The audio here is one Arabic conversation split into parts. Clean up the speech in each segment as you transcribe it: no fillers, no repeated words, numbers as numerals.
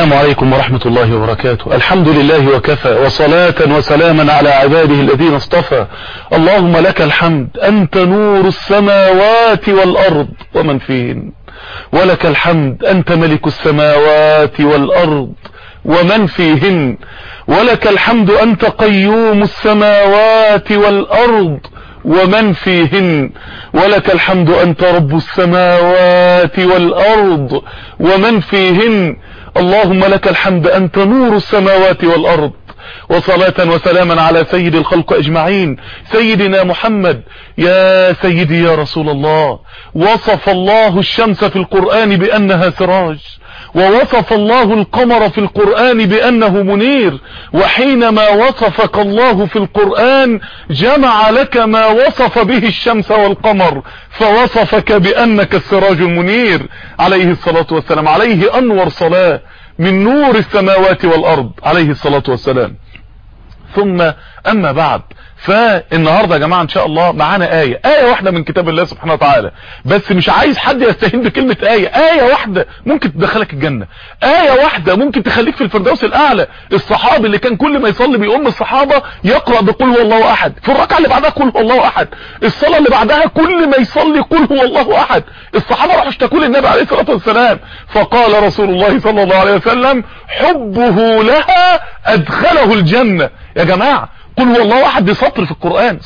السلام عليكم ورحمة الله وبركاته. الحمد لله وكفى، وصلاة وسلاما على عباده الذين اصطفى. اللهم لك الحمد، أنت نور السماوات والأرض ومن فيهن، ولك الحمد، أنت ملك السماوات والأرض ومن فيهن، ولك الحمد، أنت قيوم السماوات والأرض ومن فيهن، ولك الحمد، أنت رب السماوات والأرض ومن فيهن. اللهم لك الحمد، أنت نور السماوات والأرض. وصلاة وسلاما على سيد الخلق أجمعين، سيدنا محمد. يا سيدي يا رسول الله، وصف الله الشمس في القرآن بأنها سراج، ووصف الله القمر في القرآن بأنه منير، وحينما وصفك الله في القرآن جمع لك ما وصف به الشمس والقمر، فوصفك بأنك السراج المنير عليه الصلاة والسلام. عليه أنور صلاة من نور السماوات والأرض عليه الصلاة والسلام. ثم أما بعد، فالنهاردة يا جماعة إن شاء الله معانا آية واحدة من كتاب الله سبحانه وتعالى، بس مش عايز حد يستهين بكلمة آية واحدة ممكن تدخلك الجنة، آية واحدة ممكن تخليك في الفردوس الأعلى. الصحابي اللي كان كل ما يصلي بيقوم الصحابة يقرأ بقول هو الله أحد، في الركعة اللي بعدها قل هو الله أحد، الصلاة اللي بعدها كل ما يصلي قل هو الله أحد. الصحابة راحوا اشتكوا للنبي عليه الصلاة والسلام، فقال رسول الله صلى الله عليه وسلم حبه لها أدخله الجنة. يا جماعة قل هو الله احد دي سطر في القرآن،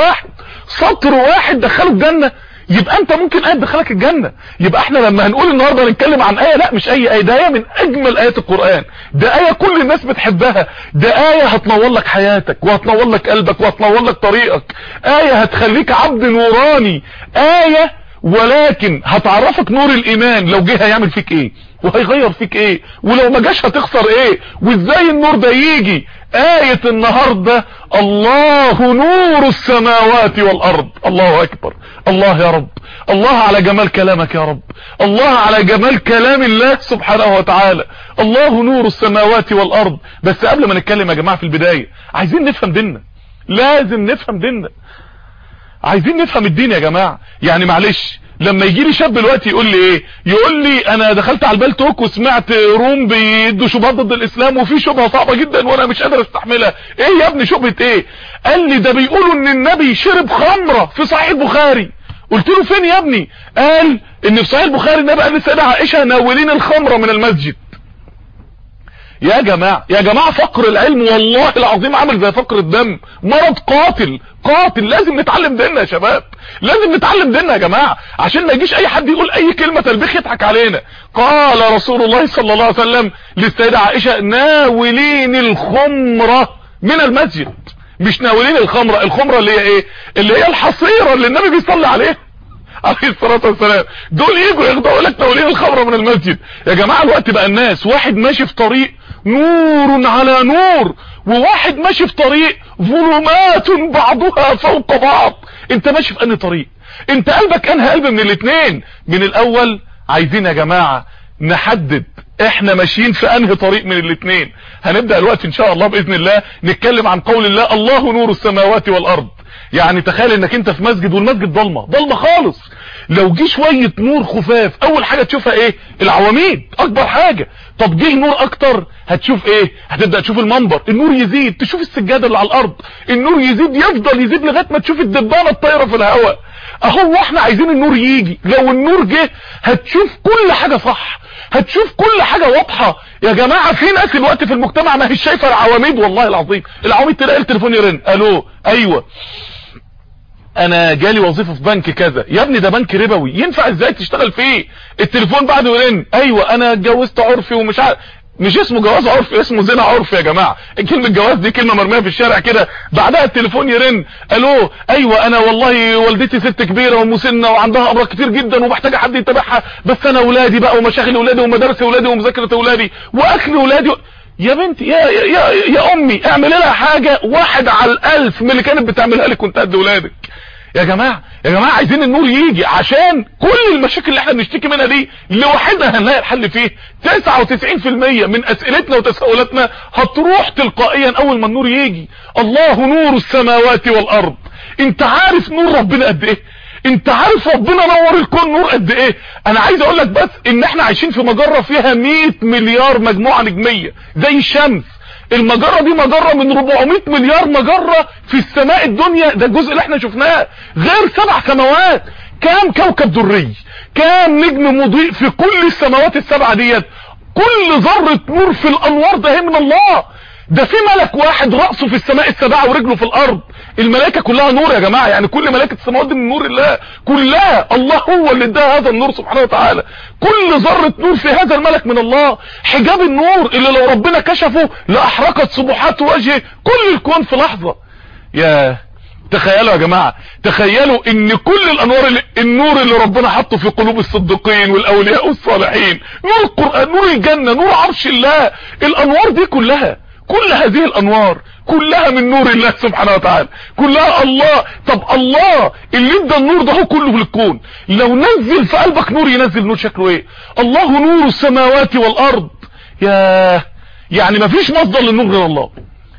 سطر واحد دخله الجنة. يبقى انت ممكن آية تدخلك الجنة. يبقى احنا لما هنقول النهاردة نتكلم عن آية، لا مش اي آية، ده آية من اجمل آيات القرآن، ده آية كل الناس بتحبها، ده آية هتنور لك حياتك وهتنور لك قلبك وهتنور لك طريقك، آية هتخليك عبد نوراني، آية ولكن هتعرفك نور الايمان لو جه هيعمل فيك ايه وهيغير فيك ايه، ولو ما جاش هتخسر ايه، وازاي النور ده يجي. آية النهاردة الله نور السماوات والأرض. الله أكبر، الله يا رب، الله على جمال كلامك يا رب، الله على جمال كلام الله سبحانه وتعالى. الله نور السماوات والأرض. بس قبل ما نتكلم يا جماعة في البداية عايزين نفهم ديننا، لازم نفهم ديننا، عايزين نفهم الدين يا جماعة. يعني معلش لما يجي لي شاب دلوقتي يقول لي ايه، يقول لي انا دخلت على البالتوك وسمعت روم بيدوا شبهات ضد الاسلام وفي شبهه صعبه جدا وانا مش قادر استحملها. ايه يا ابني شبهه ايه؟ قال لي ده بيقولوا ان النبي شرب خمره في صحيح البخاري. قلت له فين يا ابني؟ قال ان في صحيح البخاري النبي قال للسيده عائشه ناولين الخمره من المسجد. يا جماعة فقر العلم والله العظيم عامل زي فقر الدم، مرض قاتل. لازم نتعلم ديننا يا شباب، لازم نتعلم ديننا يا جماعة، عشان ما يجيش اي حد يقول اي كلمة تلبيخ يضحك علينا. قال رسول الله صلى الله عليه وسلم للسيدة عائشة ناولين الخمرة من المسجد. مش ناولين الخمرة اللي هي ايه؟ اللي هي الحصيرة اللي النبي بيصلي عليها عليه الصلاة والسلام. دول يجوا ياخدوا لك ناولين الخمرة من المسجد. يا جماعة الوقت بقى الناس واحد ماشي في طريق نور على نور، وواحد ماشي في طريق ظلمات بعضها فوق بعض. انت ماشي في انهي طريق؟ انت قلبك انهي قلب من الاثنين؟ من الاول عايزين يا جماعة نحدد احنا ماشيين في انهي طريق من الاثنين. هنبدأ الوقت ان شاء الله باذن الله نتكلم عن قول الله الله نور السماوات والارض. يعني تخيل انك انت في مسجد والمسجد ضلمه خالص، لو جه شويه نور خفاف اول حاجه تشوفها ايه؟ العواميد اكبر حاجه. طب جه نور اكتر هتشوف ايه؟ هتبدا تشوف المنبر، النور يزيد، تشوف السجاده اللي على الارض، النور يزيد، يفضل يزيد لغايه ما تشوف الدبانه الطايره في الهواء. اهو احنا عايزين النور يجي. لو النور جه هتشوف كل حاجه صح، هتشوف كل حاجه واضحه. يا جماعه في ناس الوقت في المجتمع ما هيش شايفه العواميد، والله العظيم العواميد تلاقي التليفون يرن، الو ايوه انا جالي وظيفه في بنك كذا. يا ابني ده بنك ربوي، ينفع ازاي تشتغل فيه؟ التليفون بعده يرن، ايوه انا اتجوزت عرفي ومش عارف. مش اسمه جواز عرفي، اسمه زنا عرفي يا جماعه. كلمه جواز دي كلمه مرميه في الشارع كده، بعدها التليفون يرن، الو ايوه انا والله والدتي ست كبيره ومسنه وعندها امراض كتير جدا ومحتاجه حد يتابعها، بس انا اولادي بقى ومشاغل اولادي ومدارس اولادي ومذاكره اولادي واكل اولادي يا بنتي يا امي اعمل لها حاجه واحد على الالف من اللي كانت بتعملها لك كنت قد اولادك. يا جماعه عايزين النور يجي، عشان كل المشاكل اللي احنا بنشتكي منها دي لوحدها هنلاقي الحل فيه. 99% من اسئلتنا وتساؤلاتنا هتروح تلقائيا اول ما النور يجي. الله نور السماوات والارض. انت عارف نور ربنا قد ايه؟ انت عارف ربنا نور الكون نور قد ايه؟ انا عايز اقول لك بس ان احنا عايشين في مجرة فيها 100 مليار مجموعة نجمية زي الشمس. المجرة دي مجرة من 400 مليار مجرة في السماء الدنيا، ده الجزء اللي احنا شفناه، غير 7 سماوات. كام كوكب دري، كام نجم مضيء في كل السماوات السبعة ديت، كل ذرة نور في الانوار ده من الله. ده في ملك واحد رأسه في السماء السبعة ورجله في الارض. الملائكة كلها نور يا جماعة، يعني كل ملائكة السماوات دي من نور الله كلها، الله هو اللي اداها هذا النور سبحانه وتعالى. كل ذرة نور في هذا الملك من الله. حجاب النور اللي لو ربنا كشفه لأحرقت سبحات وجهه كل الكون في لحظة. يا تخيلوا يا جماعة، تخيلوا ان كل الانوار النور اللي ربنا حطه في قلوب الصديقين والاولياء والصالحين، نور القرآن، نور الجنة، نور عرش الله، الانوار دي كلها، كل هذه الانوار كلها من نور الله سبحانه وتعالى، كلها الله. طب الله اللي ادى النور ده هو كله للكون، لو نزل في قلبك نور ينزل نور شكله ايه؟ الله نور السماوات والارض. يا يعني مفيش مصدر للنور غير الله.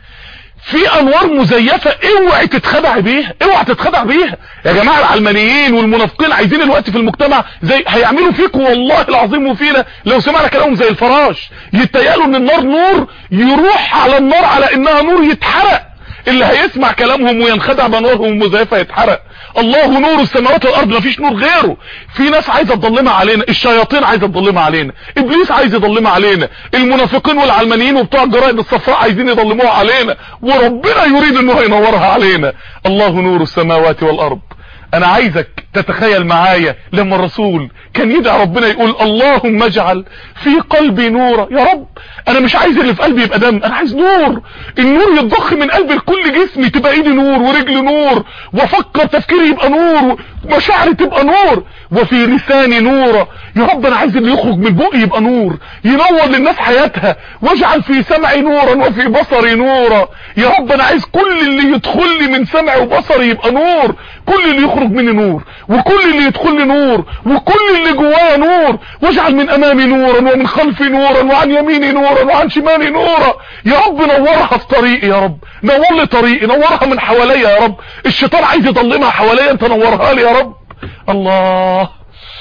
في انوار مزيفة اوعي تتخدع بيها، اوعي تتخدع بيها يا جماعة. العلمانيين والمنافقين عايزين الوقت في المجتمع زي هيعملوا فيكم والله العظيم وفينا لو سمعنا كلامهم زي الفراش، يتيالوا ان النار نور، يروح على النار على انها نور يتحرق. اللي هيسمع كلامهم وينخدع بانوارهم المزيفة يتحرق. الله نور السماوات والارض، مفيش نور غيره. في ناس عايزه تضلمها علينا، الشياطين عايزه تضلمها علينا، ابليس عايز يضلمها علينا، المنافقين والعلمانيين وبتوع الجرائد الصفراء عايزين يضلموها علينا، وربنا يريد انه ينورها علينا. الله نور السماوات والارض. انا عايزك تتخيل معايا لما الرسول كان يدعي ربنا يقول اللهم اجعل في قلبي نورا. يا رب انا مش عايز اللي في قلبي يبقى دم، انا عايز نور، النور يتضخ من قلبي لكل جسمي، تبقى ايدي نور ورجلي نور، وافكر تفكيري يبقى نور، ومشاعري تبقى نور، وفي لساني نورا. يا رب انا عايز اللي يخرج من بقي يبقى نور، ينور للناس حياتها. واجعل في سمعي نورا وفي بصري نورا. يا رب انا عايز كل اللي يدخل لي من سمعي وبصري يبقى نور، كل اللي يخرج مني نور، وكل اللي يدخل لي نور، وكل اللي جوايا نور. واجعل من امامي نورا ومن خلفي نورا وعن يميني نورا وعن شمالي نورا. يا رب نورها في طريقي، يا رب نور لي طريقي، نورها من حواليا يا رب. الشيطان عايز يضلمها حواليا، انت نورها لي يا رب. الله.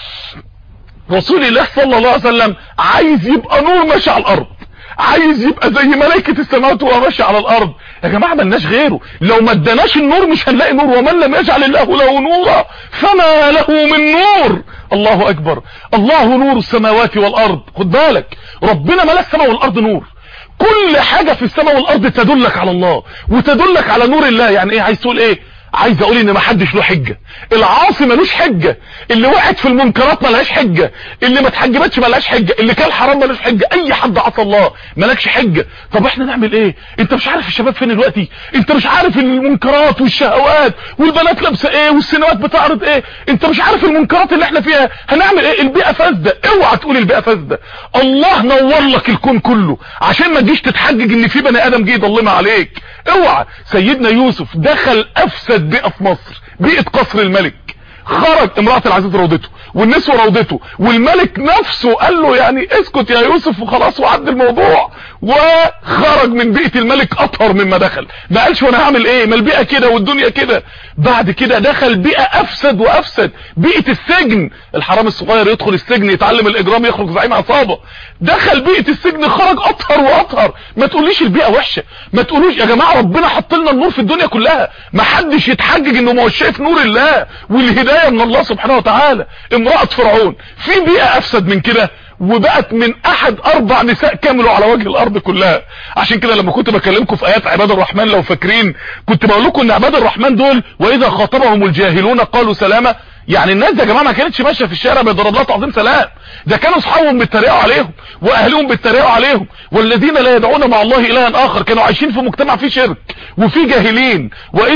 رسول الله صلى الله عليه وسلم عايز يبقى نور ماشي على الارض، عايز يبقى زي ملائكة السماوات وهو ماشي على الارض. يا جماعة ملناش غيره، لو ما اداناش النور مش هنلاقي نور. ومن لم يجعل الله له نورا فما له من نور. الله اكبر. الله نور السماوات والارض. خد بالك ربنا ملا السماء والارض نور، كل حاجة في السماء والارض تدلك على الله وتدلك على نور الله. يعني ايه؟ عايز تقول ايه؟ عايز اقول ان ما حدش له حجة، العاصي ملوش حجة، اللي وقعت في المنكرات ملهاش حجة، اللي ما اتحجبتش ملهاش حجة، اللي كان حرام ملوش حجة، اي حد عصى الله ملكش حجة. طب احنا نعمل ايه؟ انت مش عارف الشباب فين دلوقتي، انت مش عارف المنكرات والشهوات والبنات لابسه ايه والسينمات بتعرض ايه، انت مش عارف المنكرات اللي احنا فيها. هنعمل ايه؟ البيئة فاسدة. اوعى تقول البيئة فاسدة. الله نور لك الكون كله عشان ما تجيش تتحجج ان في بني ادم جه يضلمها عليك. اوعى. سيدنا يوسف دخل افسد بيئة في مصر، بيئة قصر الملك. خرج امرأة العزيز روضته والنسوة روضته، والملك نفسه قال له يعني اسكت يا يوسف وخلاص وعد الموضوع. وخرج من بيئة الملك اطهر مما دخل، ما قالش وانا هعمل ايه، ما البيئة كده والدنيا كده. بعد كده دخل بيئة افسد وافسد، بيئة السجن. الحرام الصغير يدخل السجن يتعلم الاجرام يخرج زعيم عصابة. دخل بيئة السجن خرج اطهر واطهر. ما تقوليش البيئة وحشة، ما تقولوش يا جماعة ربنا حط لنا النور في الدنيا كلها، ما حدش يتحجج انه مش شايف نور الله والهداية من الله سبحانه وتعالى. امرأة فرعون في بيئة افسد من كده، وبقت من احد 4 نساء كاملوا على وجه الارض كلها. عشان كده لما كنت بكلمكم في ايات عباد الرحمن لو فاكرين، كنت بقول لكم ان عباد الرحمن دول واذا خاطبهم الجاهلون قالوا سلاما. يعني الناس يا جماعه ما كانتش ماشيه في الشارع بيضرب لها تعظيم سلام، ده كانوا اصحابهم بيتريقوا عليهم واهلهم بيتريقوا عليهم. والذين لا يدعون مع الله الها اخر، كانوا عايشين في مجتمع فيه شرك وفي جاهلين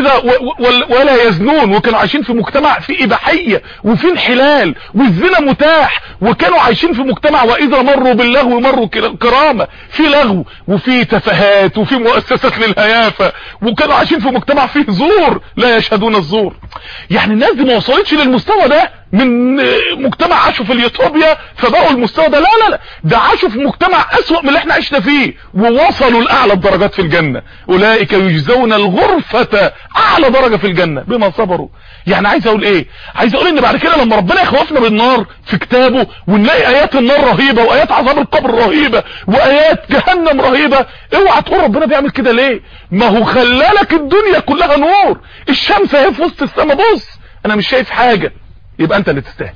ولا يزنون، وكانوا عايشين في مجتمع فيه اباحيه وفي انحلال والزنا متاح، وكانوا عايشين في مجتمع واذا مروا باللغو مروا كرامه، في لغو وفي تفاهات وفي مؤسسات للهيافه، وكانوا عايشين في مجتمع فيه زور لا يشهدون الزور. يعني الناس دي ما وصلتش للمستوى المستوى ده من مجتمع عاشوا في اليوتوبيا فبقوا المستوى ده، لا لا لا، ده عاشوا في مجتمع اسوأ من اللي احنا عشنا فيه ووصلوا لاعلى الدرجات في الجنة. اولئك يجزون الغرفة، اعلى درجة في الجنة بما صبروا. يعني عايز اقول ايه؟ عايز اقول ان بعد كده لما ربنا يخوفنا بالنار في كتابه ونلاقي ايات النار رهيبة وايات عذاب القبر رهيبة وايات جهنم رهيبة، اوعى تقول ربنا بيعمل كده ليه؟ ما هو خلالك الدنيا كلها نور، الشمس اهي في وسط السما، بص انا مش شايف حاجة، يبقى انت اللي تستاهل.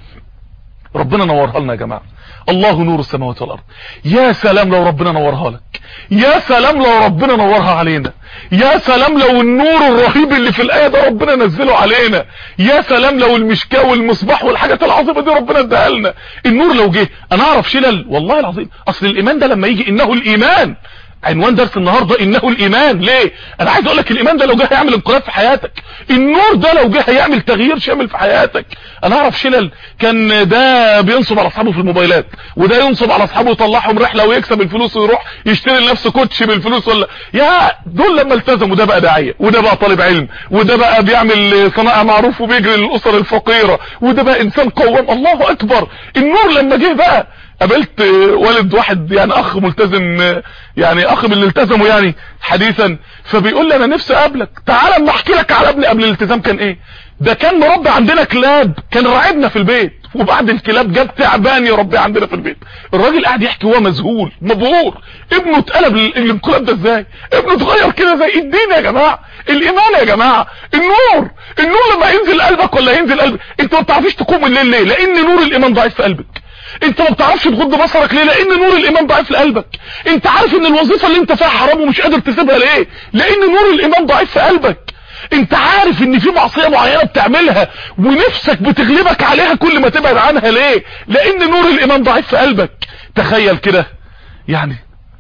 ربنا نورها لنا يا جماعة. الله نور السماوات والارض. يا سلام لو ربنا نورها لك، يا سلام لو ربنا نورها علينا، يا سلام لو النور الرهيب اللي في الايه ده ربنا نزله علينا، يا سلام لو المشكاه والمصباح والحاجات العظيمه دي ربنا اداها لنا. النور لو جه انا اعرف شلل والله العظيم. اصل الايمان ده لما يجي، انه الايمان، عنوان درس النهارده انه الايمان. ليه؟ انا عايز اقول لك الايمان ده لو جه هيعمل انقلاب في حياتك، النور ده لو جه هيعمل تغيير شامل في حياتك. انا اعرف شلل كان ده بينصب على اصحابه في الموبايلات، وده ينصب على اصحابه يطلعهم رحله ويكسب الفلوس ويروح يشتري لنفسه كوتشي بالفلوس، ولا يا دول لما التزموا ده بقى داعيه، وده بقى طالب علم، وده بقى بيعمل صناعه معروف وبيجري للاسر الفقيره، وده بقى انسان قوام. الله اكبر. النور لما جه بقى، قابلت والد واحد يعني اخ ملتزم، يعني اخ من اللي التزموا يعني حديثا، فبيقول لي انا نفسي اقابلك، تعال اما احكي لك على ابني قبل الالتزام كان ايه. ده كان مربي عندنا كلاب، كان راعبنا في البيت، وبعد الكلاب جاب تعبان يربيه عندنا في البيت. الراجل قاعد يحكي وهو مذهول مبهور، ابنه اتقلب الانقلاب ده ازاي، ابنه اتغير كده زي الدين يا جماعه، الايمان يا جماعه، النور لما ينزل قلبك ولا ينزل قلبك. انت ما بتعرفش تقوم الليل ليه؟ لان نور الايمان ضعيف في قلبك. انت ما بتعرفش تغض بصرك ليه؟ لان نور الايمان ضعيف في قلبك. انت عارف ان الوظيفه اللي انت فيها حرام ومش قادر تسيبها ليه؟ لان نور الايمان ضعيف في قلبك. انت عارف ان في معصيه معينه بتعملها ونفسك بتغلبك عليها كل ما تبعد عنها ليه؟ لان نور الايمان ضعيف في قلبك. تخيل كده، يعني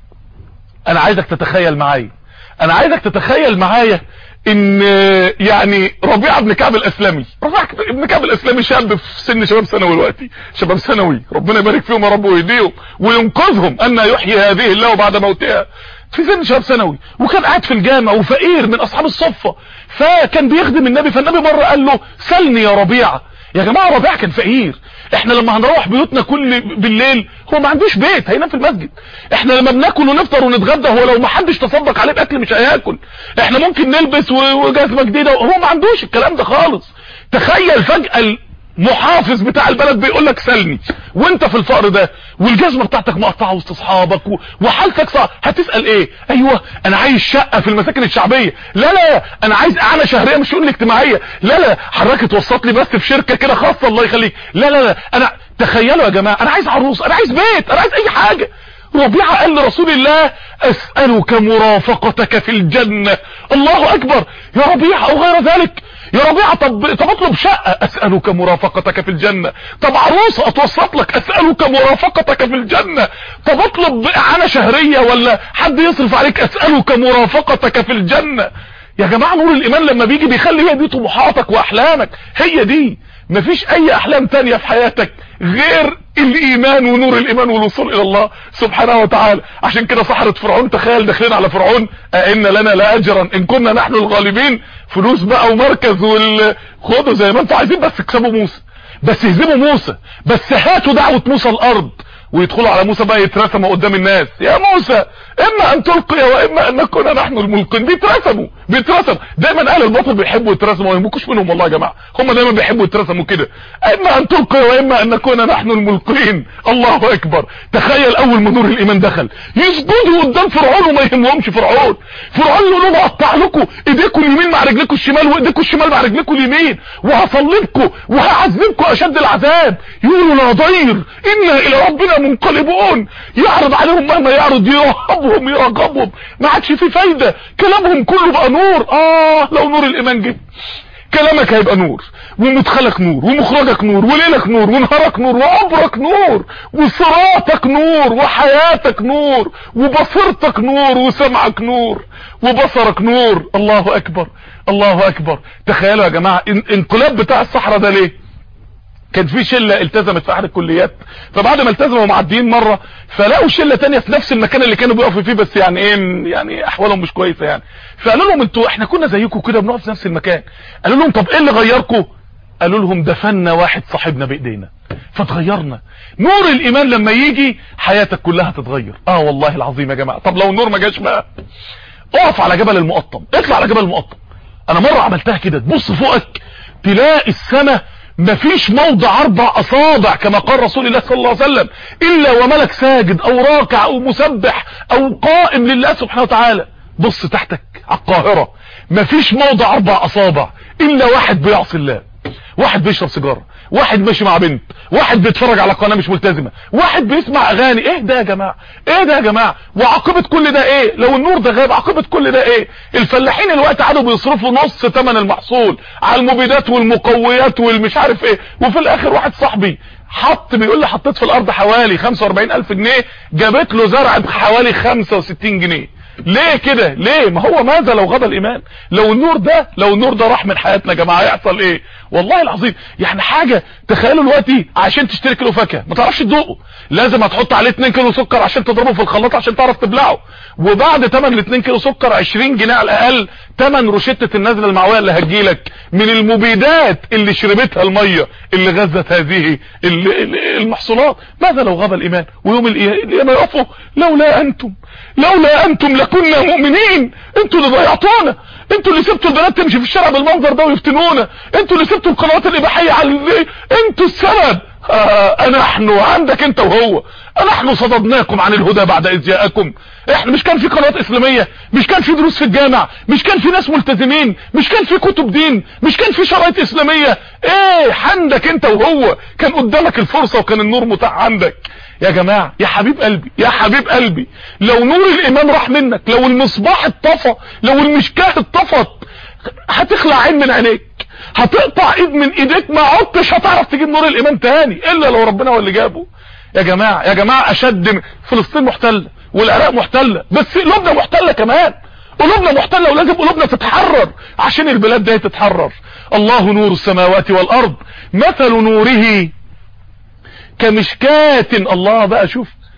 انا عايزك تتخيل معايا ان يعني ربيعه بن كعب الاسلمي، شاب في سن شباب ثانوي دلوقتي، شباب ثانوي، ربنا يبارك فيهم يا رب ويهديهم وينقذهم ان يحيي هذه الله بعد موتها، في سن شباب ثانوي، وكان قاعد في الجامع وفقير من اصحاب الصفه، فكان بيخدم النبي، فالنبي مره قال له سلني يا ربيعه. يا جماعه ربيعه كان فقير. احنا لما هنروح بيوتنا كل بالليل هو ما عندوش بيت، هينام في المسجد. احنا لما بناكل ونفطر ونتغدى هو لو ما حدش تصدق عليه باكل مش هياكل. احنا ممكن نلبس وجزمه جديده وهو ما عندوش الكلام ده خالص. تخيل فجاه المحافظ بتاع البلد بيقول لك سلني، وانت في الفقر ده والجزمه بتاعتك مقطعه وسط اصحابك وحالتك صعبه، هتسال ايه؟ ايوه انا عايز شقه في المساكن الشعبيه، لا انا عايز اعانه شهريه مش شؤون اجتماعيه، لا حضرتك اتوسط لي بس في شركه كده خاصه الله يخليك، لا انا تخيلوا يا جماعه، انا عايز عروس، انا عايز بيت، انا عايز اي حاجه. ربيعه قال لرسول الله اسالك مرافقتك في الجنه. الله اكبر. يا ربيعه او غير ذلك، يا ربيعه طب اطلب شقه، اسالك مرافقتك في الجنه. طب عروسه اتوسط لك، اسالك مرافقتك في الجنه. طب اطلب اعانه شهريه ولا حد يصرف عليك، اسالك مرافقتك في الجنه. يا جماعه نور الايمان لما بيجي بيخلي هي دي طموحاتك واحلامك، هي دي، مفيش اي احلام تانية في حياتك غير الايمان ونور الايمان والوصول الى الله سبحانه وتعالى. عشان كده سحرة فرعون، تخيل داخلين على فرعون، ان لنا لاجرا ان كنا نحن الغالبين، فلوس بقى ومركز خدوا زي ما انتوا عايزين، بس اكسبوا موسى، بس يهزموا موسى، بس هاتوا دعوة موسى الارض، ويدخلوا على موسى بقى يترسموا قدام الناس، يا موسى اما ان تلقي واما ان نكون نحن الملقين. بيترسموا دايما اهل الباطل بيحبوا يترسموا، ما يمكوش منهم والله يا جماعه، هم دايما بيحبوا يترسموا كده، اما ان تلقي واما ان نكون نحن الملقين. الله اكبر. تخيل اول ما نور الايمان دخل يسجدوا قدام فرعون وما يهمهمش فرعون يقول لهم اقطع لكم ايديكم اليمين مع رجلكم الشمال وايديكم الشمال مع رجلكم اليمين وهصلبكم وهعذبكم اشد العذاب. يقولوا لا ضير انا الى ربنا منقلبون. يعرض عليهم مهما يعرض، يرغبهم، ما عادش في فايده، كلامهم كله بقى نور. لو نور الايمان جه كلامك هيبقى نور، ومدخلك نور، ومخرجك نور، وليلك نور، ونهارك نور، وعمرك نور، وصراطك نور، وحياتك نور، وبصيرتك نور، وسمعك نور، وبصرك نور. الله اكبر. الله اكبر. تخيلوا يا جماعه انقلاب بتاع الصحراء ده ليه؟ كان في شله التزمت في احد الكليات، فبعد ما التزموا معديين مره فلاقوا شله تانية في نفس المكان اللي كانوا بيقفوا فيه، بس يعني ايه، يعني احوالهم مش كويسه يعني. فقالوا لهم انتوا احنا كنا زيكم كده بنقف في نفس المكان. قالوا لهم طب ايه اللي غيركم؟ قالوا لهم دفنا واحد صاحبنا بايدينا فتغيرنا. نور الايمان لما يجي حياتك كلها تتغير. والله العظيم يا جماعة. طب لو النور ما جاش بقى، اقف على جبل المقطم، اطلع على جبل المقطم. انا مرة عملتها كده، تبص فوقك تلاقي السماء مفيش موضع 4 أصابع كما قال رسول الله صلى الله عليه وسلم الا وملك ساجد او راكع او مسبح او قائم لله سبحانه وتعالى. بص تحتك على القاهرة مفيش موضع 4 أصابع الا واحد بيعصي الله، واحد بيشرب سيجاره، واحد ماشي مع بنت، واحد بيتفرج على قناه مش ملتزمه، واحد بيسمع اغاني. ايه ده يا جماعه؟ ايه ده يا جماعه؟ وعاقبه كل ده ايه؟ لو النور ده غاب عاقبه كل ده ايه؟ الفلاحين الوقت قعدوا بيصرفوا نص ثمن المحصول على المبيدات والمقويات والمش عارف ايه، وفي الاخر واحد صاحبي بيقول لي حطيت في الارض حوالي 45,000 جنيه، جابت له زرع بحوالي 65 جنيه. ليه كده؟ ليه؟ ما هو ماذا لو غدا الايمان؟ لو النور ده راح من حياتنا يا جماعه هيحصل ايه؟ والله العظيم يعني حاجه. تخيلوا دلوقتي عشان تشتري كيلو فاكهه ما تعرفش تدوقه، لازم هتحط عليه 2 كيلو سكر عشان تضربه في الخلاط عشان تعرف تبلعه، وبعد ثمن ال 2 كيلو سكر 20 جنيه على الاقل ثمن روشته النازله المعويه اللي هتجيلك من المبيدات اللي شربتها الميه اللي غذت هذه المحصولات. ماذا لو غاب الايمان؟ ويوم القيامه يقفوا لولا انتم لكنا مؤمنين. انتوا اللي ضيعتونا، انتوا اللي سبتوا البنات تمشي في الشارع بالمنظر ده ويفتنونا، انتوا اللي سبتوا القنوات الاباحيه على انتوا السبب. نحن عندك انت وهو، نحن صددناكم عن الهدى بعد اذ جاءكم. احنا مش كان في قنوات اسلاميه؟ مش كان في دروس في الجامع؟ مش كان في ناس ملتزمين؟ مش كان في كتب دين؟ مش كان في شرايط اسلاميه؟ ايه عندك انت وهو؟ كان قدامك الفرصه وكان النور متاح عندك يا جماعه. يا حبيب قلبي لو نور الايمان راح منك، لو المصباح اتطفى، لو المشكاه اتطفت، هتخلع عين من عينيك، هتقطع ايد من ايديك، ما عدتش هتعرف تجيب نور الايمان تاني الا لو ربنا هو اللي جابه. يا جماعه اشد. فلسطين محتله والعراق محتله، بس قلوبنا محتله كمان، قلوبنا محتله، ولازم قلوبنا تتحرر عشان البلاد دي تتحرر. الله نور السماوات والارض مثل نوره كمشكاة. الله بقى،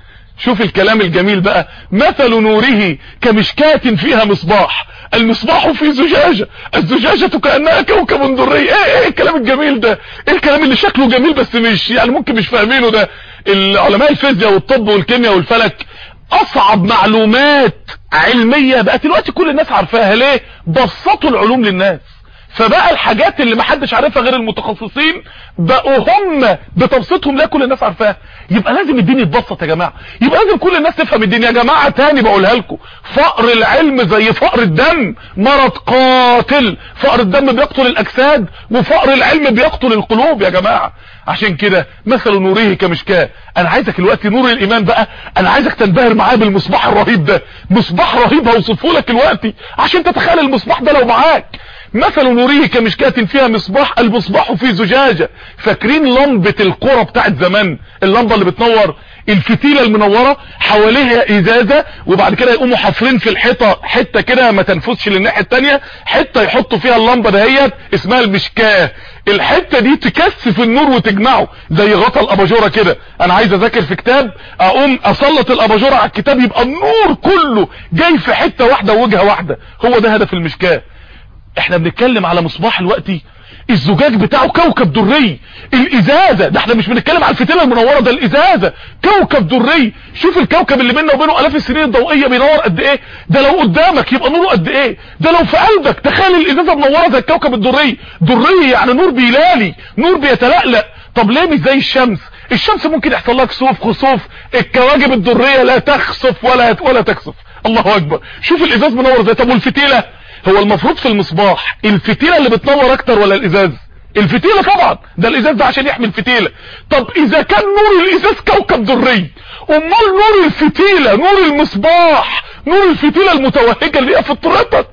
شوف الكلام الجميل بقى. مثل نوره كمشكاة فيها مصباح، المصباح في زجاجة، الزجاجة كأنها كوكب دري. ايه الكلام الجميل ده؟ ايه الكلام اللي شكله جميل بس مش يعني ممكن مش فاهمينه ده؟ العلماء الفيزياء والطب والكيمياء والفلك اصعب معلومات علمية بقت دلوقتي كل الناس عارفاها. ليه؟ بسطوا العلوم للناس، فبقى الحاجات اللي محدش عارفها غير المتخصصين بقوا هم بتبسيطهم لا كل الناس عارفاها. يبقى لازم الدين يتبسط يا جماعه، يبقى لازم كل الناس تفهم الدين يا جماعه. تاني بقولها لكم، فقر العلم زي فقر الدم، مرض قاتل. فقر الدم بيقتل الاجساد وفقر العلم بيقتل القلوب يا جماعه. عشان كده مثل نوره كمشكاه. انا عايزك دلوقتي نور الايمان بقى، انا عايزك تنبهر معايا بالمصباح الرهيب ده. مصباح رهيب هوصفه لك دلوقتي عشان تتخيل المصباح ده لو معاك. مثل نوره كمشكاة فيها مصباح، المصباح في زجاجة. فاكرين لمبة القرى بتاعت زمان، اللمبة اللي بتنور، الفتيلة المنورة حواليها ازازة، وبعد كده يقوموا حافرين في الحيطة حتة كده ما تنفذش للناحية التانية، حتة يحطوا فيها اللمبة دهيت اسمها المشكاة. الحتة دي تكثف النور وتجمعه زي غطا الاباجورة كده. انا عايز اذاكر في كتاب، اقوم اسلط الاباجورة على الكتاب يبقى النور كله جاي في حتة واحدة ووجهة واحدة. هو ده هدف المشكاة. احنا بنتكلم على مصباح الوقتي الزجاج بتاعه كوكب دري، الازازة ده احنا مش بنتكلم على الفتيلة المنورة، ده الازازة كوكب دري. شوف الكوكب اللي بيننا وبينه الاف السنين الضوئية بينور قد ايه، ده لو قدامك يبقى نوره قد ايه، ده لو في قلبك تخيل الازازة منورة زي الكوكب الدري. دري يعني نور بيلالي، نور بيتلألأ. طب ليه مش زي الشمس؟ الشمس ممكن يحصل لها كسوف خسوف، الكواكب الدرية لا تخسف ولا تكسف. الله اكبر. شوف الازاز منور زي. طب والفتيلة؟ هو المفروض في المصباح الفتيلة اللي بتنور اكتر ولا الازاز؟ الفتيلة طبعا، ده الازاز ده عشان يحمي الفتيلة. طب اذا كان نور الازاز كوكب دري، امال نور الفتيلة، نور المصباح، نور الفتيلة المتوهجة اللي هي فطرتك،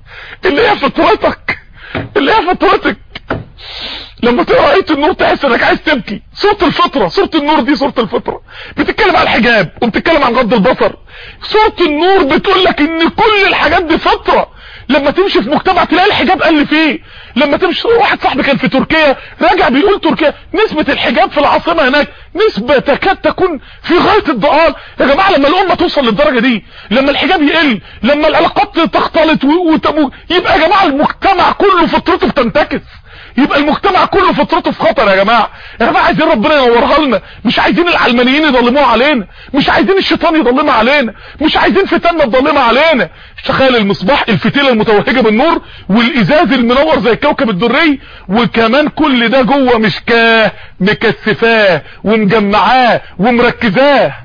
لما تقرا ايه النور تحس انك عايز تبكي. صورة الفطرة، صورة النور دي صورة الفطرة. بتتكلم عن الحجاب وبتتكلم عن غض البصر. صورة النور بتقول لك ان كل الحاجات دي فطرة. لما تمشي في مجتمع تلاقي الحجاب قل فيه. لما تمشي، واحد صاحبي كان في تركيا راجع بيقول تركيا نسبة الحجاب في العاصمة هناك نسبة تكاد تكون في غاية الضلال. يا جماعة لما الامة توصل للدرجة دي، لما الحجاب يقل، لما العلاقات تختلط يبقى يا جماعة المجتمع كله فطرته بتنتكس. يبقى المجتمع كله فطرته في خطر. يا جماعه عايزين ربنا ينورها لنا، مش عايزين العلمانيين يضلموها علينا، مش عايزين الشيطان يضلمها علينا، مش عايزين فتنة تضلمها علينا. تخيل المصباح، الفتيله المتوهجه بالنور والازاز المنور زي الكوكب الدري، وكمان كل ده جوه مشكاه مكثفاه ومجمعاه ومركزاه.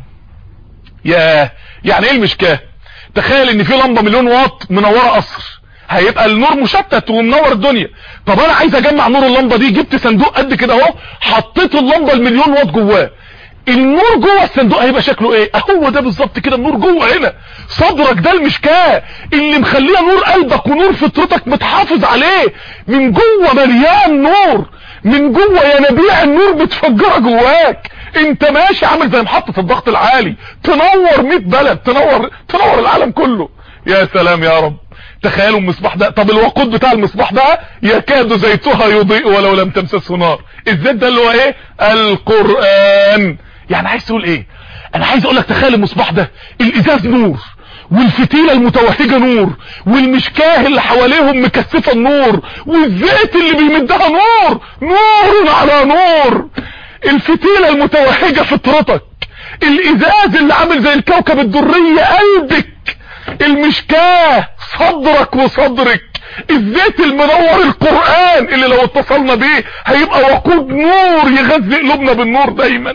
يعني ايه المشكاه؟ تخيل ان في لمبه مليون واط منوره قصر، هيبقى النور مشتت ومنور الدنيا. طب انا عايز اجمع نور اللمبه دي، جبت صندوق قد كده اهو، حطيت اللمبه المليون واط جواه، النور جوه الصندوق هيبقى شكله ايه؟ هو ده بالظبط كده النور جوه هنا صدرك، ده المشكاه اللي مخليه نور قلبك ونور فطرتك متحافظ عليه، من جوه مليان نور، من جوه ينابيع النور متفجره جواك، انت ماشي عامل زي محطه الضغط العالي، تنور 100 بلد، تنور العالم كله. يا سلام يا رب. تخيلوا المصباح ده، طب الوقود بتاع المصباح ده يكاد زيتها يضيء ولو لم تمسسه نار. الزيت ده اللي هو ايه؟ القرآن. يعني عايز تقول ايه؟ انا عايز اقول لك تخيل المصباح ده، الازاز نور، والفتيله المتوهجه نور، والمشكاه اللي حواليهم مكثفه النور، والزيت اللي بيمدها نور، نور على نور. الفتيله المتوهجه فطرتك، الازاز اللي عامل زي الكوكب الدري قلبك، المشكاه صدرك وصدرك، الزيت المنور القرآن اللي لو اتصلنا بيه هيبقى وقود نور يغذي قلوبنا بالنور دايما.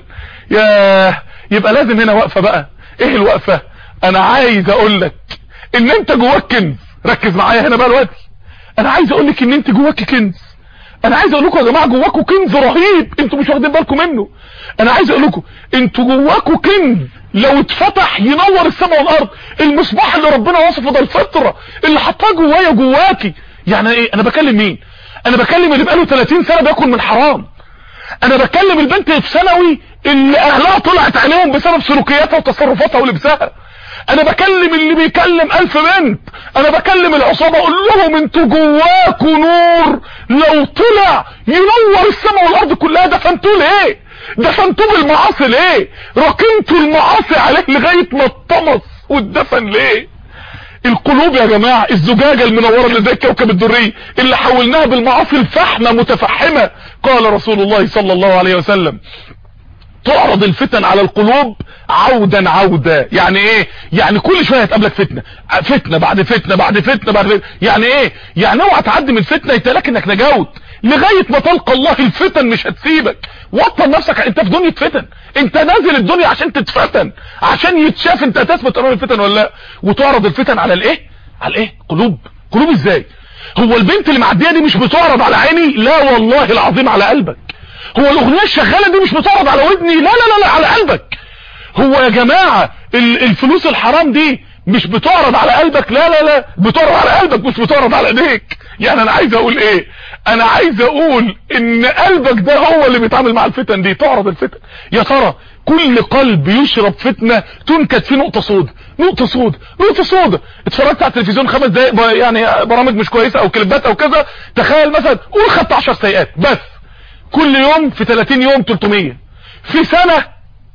يبقى لازم هنا وقفة بقى. ايه الوقفة؟ انا عايز اقول لك ان انت جواك كنز. ركز معايا هنا بقى دلوقتي، انا عايز اقول لك ان انت جواك كنز. انا عايز اقول لكم يا جماعه جواكم كنز رهيب انتوا مش واخدين بالكم منه. انا عايز اقول لكم انتوا جواكم كنز لو اتفتح ينور السماء والارض. المصباح اللي ربنا وصفه ده الفطره اللي حطاه جوايا جواكي. يعني ايه؟ انا بكلم مين؟ انا بكلم اللي بقاله 30 سنه بياكل من حرام. انا بكلم البنت في ثانوي اللي اهلها طلعت عينيهم بسبب سلوكياتها وتصرفاتها ولبسها. انا بكلم اللي بيكلم 1000 بنت. انا بكلم العصابة اقول لهم انتوا جواكوا نور لو طلع ينور السماء والارض كلها. دفنتوه ليه؟ دفنتوه بالمعاصي ليه؟ ركنتوا المعاصي عليه لغاية ما اتطمس واتدفن ليه؟ القلوب يا جماعة الزجاجة المنورة اللي زي الكوكب الدري اللي حولناها بالمعاصي الفحمة متفحمة. قال رسول الله صلى الله عليه وسلم تعرض الفتن على القلوب عودا عودا. يعني ايه؟ يعني كل شوية هتقابلك فتنة بعد فتنة بعد فتنة بعد فتنة. يعني ايه؟ يعني اوعى تعدي من فتنة يتلاك انك نجوت لغاية ما تلقى الله. الفتن مش هتسيبك. وطن نفسك، انت في دنيا فتن، انت نازل الدنيا عشان تتفتن، عشان يتشاف انت هتثبت امام الفتن ولا لا. وتعرض الفتن على الايه؟ على الايه؟ قلوب ازاي؟ هو البنت اللي معديه دي مش بتعرض على عيني؟ لا والله العظيم على قلبك. هو الاغنيه الشغاله دي مش بتعرض على ودني؟ لا لا لا على قلبك. هو يا جماعه الفلوس الحرام دي مش بتعرض على قلبك؟ لا لا لا بتعرض على قلبك مش بتعرض على ايديك. يعني انا عايز اقول ايه؟ انا عايز اقول ان قلبك ده هو اللي بيتعامل مع الفتن دي. تعرض الفتن. يا ترى كل قلب يشرب فتنة تنكت فيه نقطة سودة، نقطة سودة، نقطة سودة. اتفرجت على التلفزيون 5 دقايق يعني برامج مش كويسة او كليبات او كذا، تخيل مثلا قول خدت 10 سيئات بس كل يوم، في 30 يوم 300، في سنة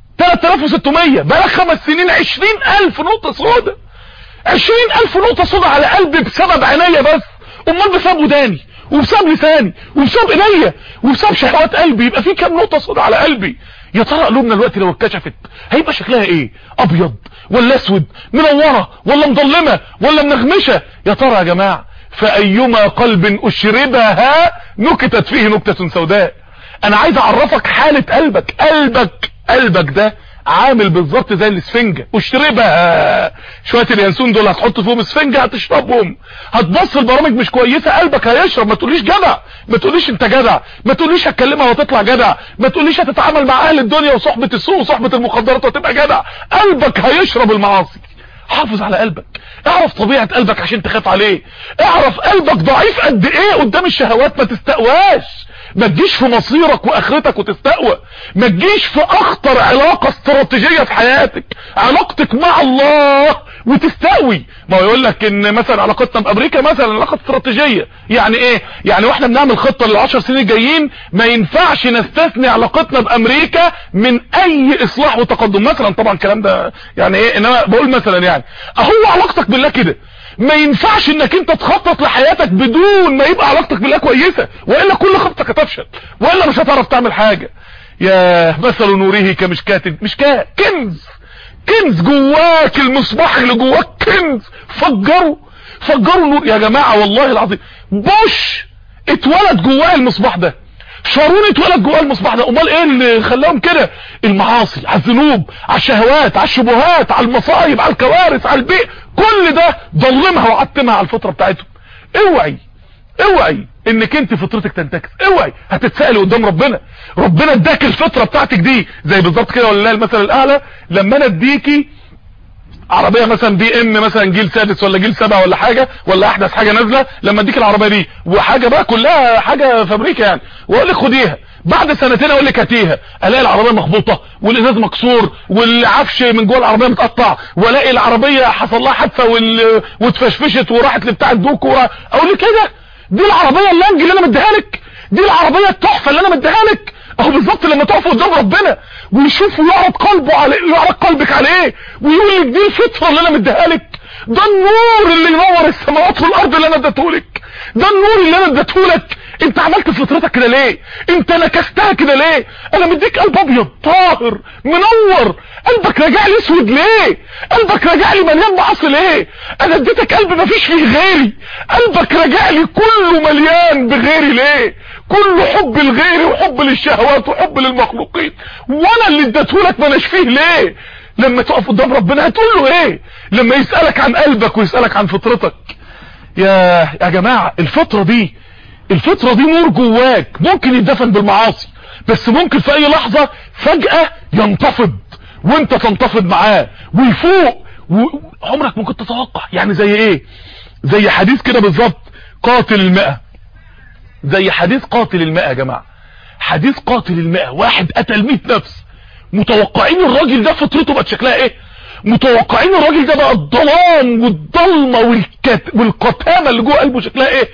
3600، بقى 5 سنين 20,000 نقطة سودة. 20,000 نقطة سودة على قلبي بسبب عينيا بس. امال بسبب وداني وبسبب لساني وبسبب ايديا وبسبب شهوات قلبي يبقى في كام نقطة سودة على قلبي؟ يا ترى قلوبنا دلوقتي لو اتكشفت هيبقى شكلها ايه؟ ابيض ولا اسود؟ منورة ولا مظلمة ولا منغمشة؟ يا ترى يا جماعة فايما قلب اشربها نكتت فيه نكتة سوداء. انا عايز اعرفك حالة قلبك. قلبك ده عامل بالظبط زي الاسفنجة. اشربها. شوية اليانسون دول هتحط فيهم اسفنجة هتشربهم. هتبص البرامج مش كويسة قلبك هيشرب. ما تقوليش جدع، ما تقوليش انت جدع، ما تقوليش هتكلمها وتطلع جدع، ما تقوليش هتتعامل مع اهل الدنيا وصحبة السوء وصحبة المخدرات وتبقى جدع. قلبك هيشرب المعاصي. حافظ على قلبك. اعرف طبيعة قلبك عشان تخاف عليه. اعرف قلبك ضعيف قد ايه قدام الشهوات. ما تستقواش. ما تجيش في مصيرك واخرتك وتستقوى. ما تجيش في اخطر علاقة استراتيجية في حياتك، علاقتك مع الله، وتستقوي. ما هو يقول لك ان مثلا علاقتنا بامريكا مثلا علاقة استراتيجية. يعني ايه؟ يعني واحنا بنعمل خطة لل10 سنين الجايين ما ينفعش نستثني علاقتنا بامريكا من اي اصلاح وتقدم مثلا. طبعا الكلام ده يعني ايه، انما بقول مثلا يعني اهو علاقتك بالله كده. ما ينفعش انك انت تخطط لحياتك بدون ما يبقى علاقتك بالله كويسة، وإلا كل خطتك هتفشل، وإلا مش هتعرف تعمل حاجة. يا مثل نوره كمشكاة، مشكاة كنز جواك، المصباح اللي جواك كنز، فجروا النور يا جماعة. والله العظيم بوش اتولد جواه المصباح ده، شارون اتولد جواه المصباح ده. امال ايه اللي خلاهم كده؟ المعاصي، على الذنوب، على الشهوات، على الشبهات، على المصايب، على الكوارث، على البيئة، كل ده ضلمها وعتمها على الفطرة بتاعتهم. اوعي انك انت فطرتك تنتكس، اوعي هتتسأل قدام ربنا اداك الفطرة بتاعتك دي. زي بالظبط كده ولله المثل الاعلى، لما انا اديكي عربية مثلا بي ام مثلا جيل سادس ولا جيل 7 ولا حاجة، ولا احدث حاجة نازلة، لما اديك العربية دي وحاجة بقى كلها حاجة فابريكا يعني، واقول لك خديها، بعد سنتين اقول لك هاتيها، الاقي العربية مخبوطة والازاز مكسور والعفش من جوه العربية متقطع، والاقي العربية حصل لها حادثة واتفشفشت وراحت لبتاع الدوك، اقول لك ايه ده؟ دي العربية اللانج اللي انا مديها لك، دي العربية التحفة اللي انا مديها لك. اهو بالظبط لما تقف قدام ربنا ويشوف ويعرض قلبه عليه، يعرض قلبك عليه ويقول لك دي الفطره اللي انا مديها لك، ده النور اللي ينور السماوات والارض اللي انا اديته لك، ده النور اللي انا اديته لك. انت عملت فطرتك كده ليه؟ انت نكستها كده ليه؟ انا مديك قلب ابيض طاهر منور، قلبك راجع لي اسود ليه؟ قلبك راجع لي مليان معاصي ليه؟ انا اديتك قلب مفيش فيه غيري، قلبك راجع لي كله مليان بغيري ليه؟ كله حب لغيري وحب للشهوات وحب للمخلوقين، وانا اللي اديتهولك ما اناش فيه ليه؟ لما تقف قدام ربنا هتقول له ايه؟ لما يسألك عن قلبك ويسألك عن فطرتك. يا جماعة الفطرة دي نور جواك، ممكن يدفن بالمعاصي، بس ممكن في اي لحظة فجأة ينتفض وانت تنتفض معاه ويفوق، عمرك ممكن تتوقع. يعني زي ايه؟ زي حديث كده بالظبط، قاتل المئة، زي حديث قاتل المئة يا جماعة. حديث قاتل المئة، واحد قتل 100 نفس، متوقعين الراجل ده فطرته بقت شكلها ايه؟ متوقعين الراجل ده بقى الظلام والضلمة والقتامة اللي جوه قلبه شكلها ايه؟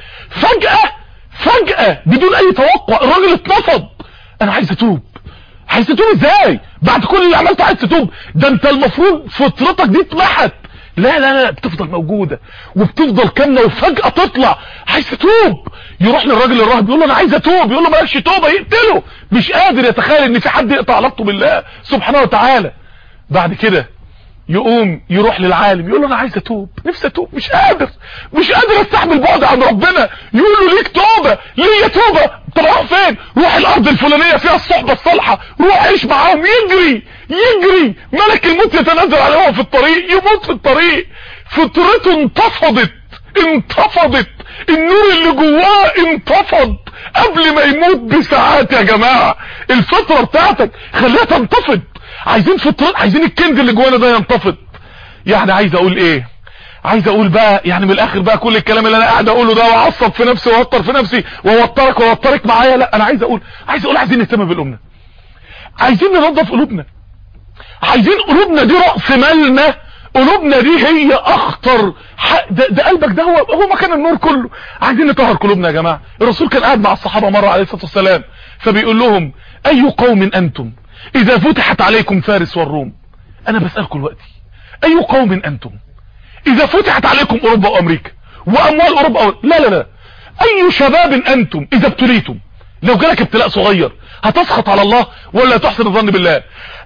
فجأة بدون اي توقع الراجل اتنفض. انا عايز اتوب ازاي؟ بعد كل اللي عملته عايز تتوب؟ ده انت المفروض فطرتك دي اتمحت. لا بتفضل موجودة وبتفضل كاملة، وفجأة تطلع عايز تتوب. يروح للراجل الراهب يقول له انا عايز اتوب، يقول له مالكش توبة، يقتله. مش قادر يتخيل ان في حد يقطع علاقته بالله سبحانه وتعالى. بعد كده يقوم يروح للعالم يقول له انا عايز اتوب، نفسي اتوب، مش قادر استحمل بعد عن ربنا. يقول له ليك توبة، ليه توبة؟ طب روح فين؟ روح الارض الفلانية فيها الصحبة الصالحة، روح عيش معاهم. يجري ملك الموت يتنزل عليهم في الطريق، يموت في الطريق. فطرته انتفضت، النور اللي جواه انتفض قبل ما يموت بساعات. يا جماعة الفطرة بتاعتك خليها تنتفض. عايزين الكنز اللي جوانا ده ينتفض. يعني عايز اقول ايه؟ عايز اقول بقى يعني من الاخر بقى كل الكلام اللي انا قاعد اقوله ده واعصب في نفسي واوتر في نفسي واوترك معايا، لا انا عايز اقول عايزين نهتم بقلوبنا، عايزين ننظف قلوبنا، عايزين قلوبنا دي رأس مالنا، قلوبنا دي هي اخطر ده قلبك ده هو مكان النور كله. عايزين نطهر قلوبنا يا جماعة. الرسول كان قاعد مع الصحابة مرة عليه الصلاة والسلام، فبيقول لهم اي قوم انتم اذا فتحت عليكم فارس والروم. انا بسألكم دلوقتي اي قوم انتم اذا فتحت عليكم اوروبا وامريكا واموال اوروبا لا اي شباب انتم اذا ابتليتم، لو جالك ابتلاء صغير هتسخط على الله ولا تحسن الظن بالله؟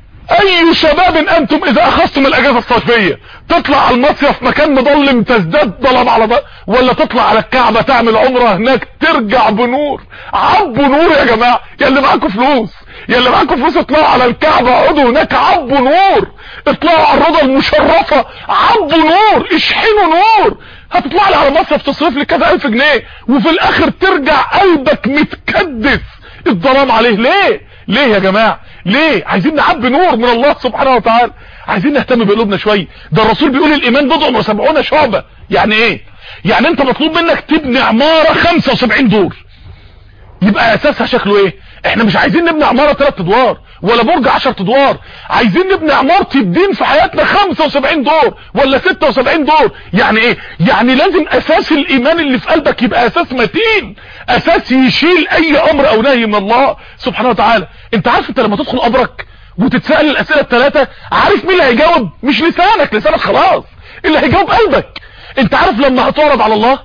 اي شباب انتم اذا اخذتم الاجازة الصيفية تطلع على المصيف مكان مظلم تزداد ظلام على ضلام، ولا تطلع على الكعبة تعمل عمرة هناك ترجع بنور؟ عبوا نور يا جماعة، يا اللي معاكم فلوس اطلعوا على الكعبة، اقعدوا هناك عبوا نور، اطلعوا على الروضة المشرفة عبوا نور، اشحنوا نور. هتطلع لي على مصيف تصرف لي كذا 1000 جنيه وفي الاخر ترجع قلبك متكدس الظلام عليه. ليه يا جماعة؟ ليه؟ عايزين نعبي نور من الله سبحانه وتعالى، عايزين نهتم بقلوبنا شوية. ده الرسول بيقول الايمان بضع و70 شعبة. يعني ايه؟ يعني انت مطلوب منك تبني عمارة 75 دور، يبقى اساسها شكله ايه؟ احنا مش عايزين نبني عمارة 3 ادوار ولا برج 10 ادوار، عايزين نبني عمارة الدين في حياتنا 75 دور ولا 76 دور. يعني ايه؟ يعني لازم اساس الايمان اللي في قلبك يبقى اساس متين، اساس يشيل اي امر او نهي من الله سبحانه وتعالى. انت عارف انت لما تدخل قبرك وتتسأل الاسئلة ال3 عارف مين اللي هيجاوب؟ مش لسانك خلاص، اللي هيجاوب قلبك. انت عارف لما هتعرض على الله،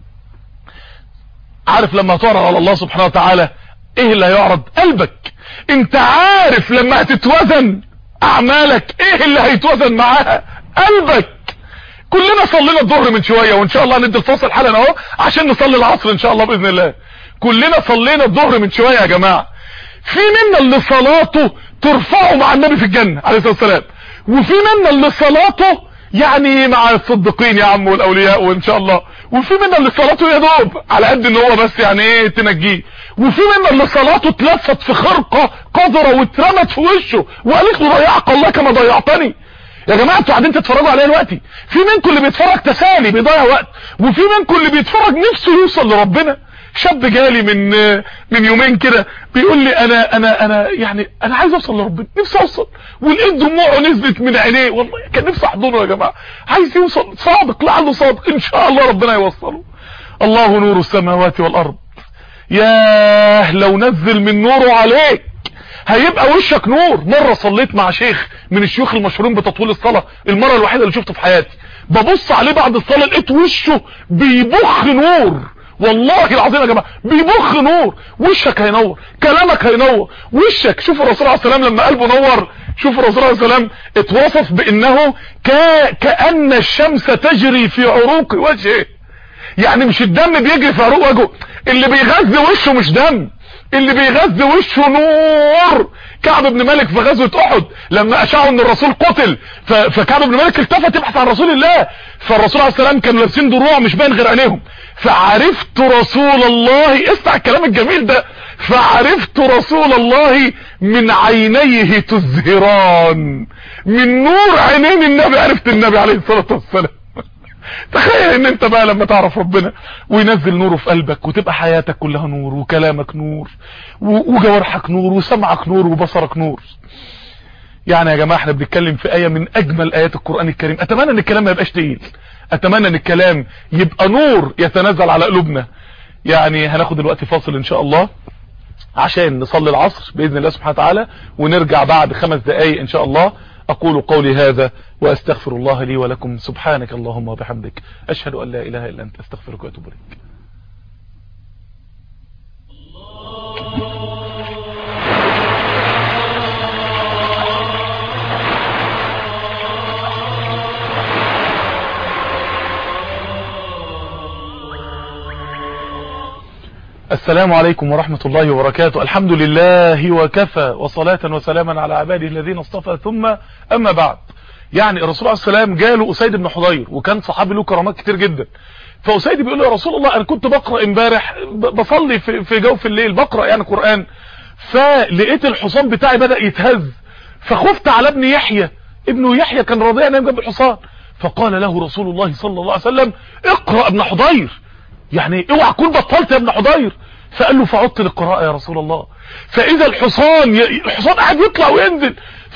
عارف لما هتعرض على الله سبحانه وتعالى ايه اللي هيعرض؟ قلبك. انت عارف لما هتتوزن اعمالك ايه اللي هيتوزن معاها؟ قلبك. كلنا صلينا الظهر من شوية، وان شاء الله هندي الفاصل حالا اهو عشان نصلي العصر ان شاء الله باذن الله. كلنا صلينا الظهر من شوية يا جماعة. في منا اللي صلاته ترفعه مع النبي في الجنة عليه الصلاة والسلام، وفي منا اللي صلاته يعني مع الصديقين يا عم والاولياء وان شاء الله، وفي منا اللي صلاته يا دوب على قد ان هو بس يعني ايه تنجيه، وفي منا اللي صلاته اتلفت في خرقة قذرة واترمت في وشه وقالت له ضيعك الله كما ضيعتني. يا جماعه انتوا قاعدين تتفرجوا عليا دلوقتي، في منكم اللي بيتفرج تسالي بيضيع وقت، وفي منكم اللي بيتفرج نفسه يوصل لربنا. شاب جالي من يومين كده بيقول لي انا يعني انا عايز اوصل لربنا، نفسي اوصل، ولقيت دموعه نزلت من عينيه، والله كان نفسي احضنه يا جماعه. عايز يوصل، صادق لعله صادق، ان شاء الله ربنا يوصله. الله نور السماوات والارض. ياه لو نزل من نوره عليك هيبقى وشك نور. مرة صليت مع شيخ من الشيوخ المشهورين بتطويل الصلاة، المرة الوحيدة اللي شفته في حياتي، ببص عليه بعد الصلاة لقيت وشه بيبخ نور، والله العظيم يا جماعة بيبخ نور. وشك هينور، كلامك هينور، وشك. شوف الرسول عليه السلام لما قلبه نور، شوف الرسول عليه السلام اتوصف بانه كأن الشمس تجري في عروق وجهه. يعني مش الدم بيجري في عروق وجهه، اللي بيغذي وشه مش دم، اللي بيغذي وشه نور. كعب بن مالك في غزوة احد لما اشاعوا ان الرسول قتل، فكعب بن مالك التفت يبحث عن رسول الله، فالرسول عليه السلام كانوا لابسين دروع مش باين غير عينيهم، فعرفت رسول الله، اسمع الكلام الجميل ده، فعرفت رسول الله من عينيه تزهران، من نور عينين النبي عرفت النبي عليه الصلاة والسلام. تخيل ان انت بقى لما تعرف ربنا وينزل نوره في قلبك وتبقى حياتك كلها نور، وكلامك نور، وجوارحك نور، وسمعك نور، وبصرك نور. يعني يا جماعة احنا بنتكلم في آية من اجمل ايات القرآن الكريم. اتمنى ان الكلام ما يبقاش تقيل، اتمنى ان الكلام يبقى نور يتنزل على قلوبنا. يعني هناخد دلوقتي فاصل ان شاء الله عشان نصلي العصر بإذن الله سبحانه وتعالى، ونرجع بعد 5 دقايق ان شاء الله. اقول قولي هذا واستغفر الله لي ولكم. سبحانك اللهم وبحمدك، اشهد ان لا اله الا انت، استغفرك واتوب اليك. السلام عليكم ورحمة الله وبركاته. الحمد لله وكفى، وصلاة وسلاما على عباده الذين اصطفى، ثم أما بعد. يعني الرسول عليه السلام جاله أسيد بن حضير، وكان صحابي له كرامات كتير جدا. فأسيد بيقول له يا رسول الله أنا كنت بقرأ امبارح، بصلي في جوف الليل، بقرأ يعني قرآن، فلقيت الحصان بتاعي بدأ يتهز، فخفت على ابن يحيى. ابن يحيى كان رضيع نايم جنب الحصان، فقال له رسول الله صلى الله عليه وسلم اقرأ ابن حضير، يعني اوعى تكون بطلت يا ابن حضير. فقال له فعدت للقراءة يا رسول الله، فاذا الحصان قاعد يطلع وينزل،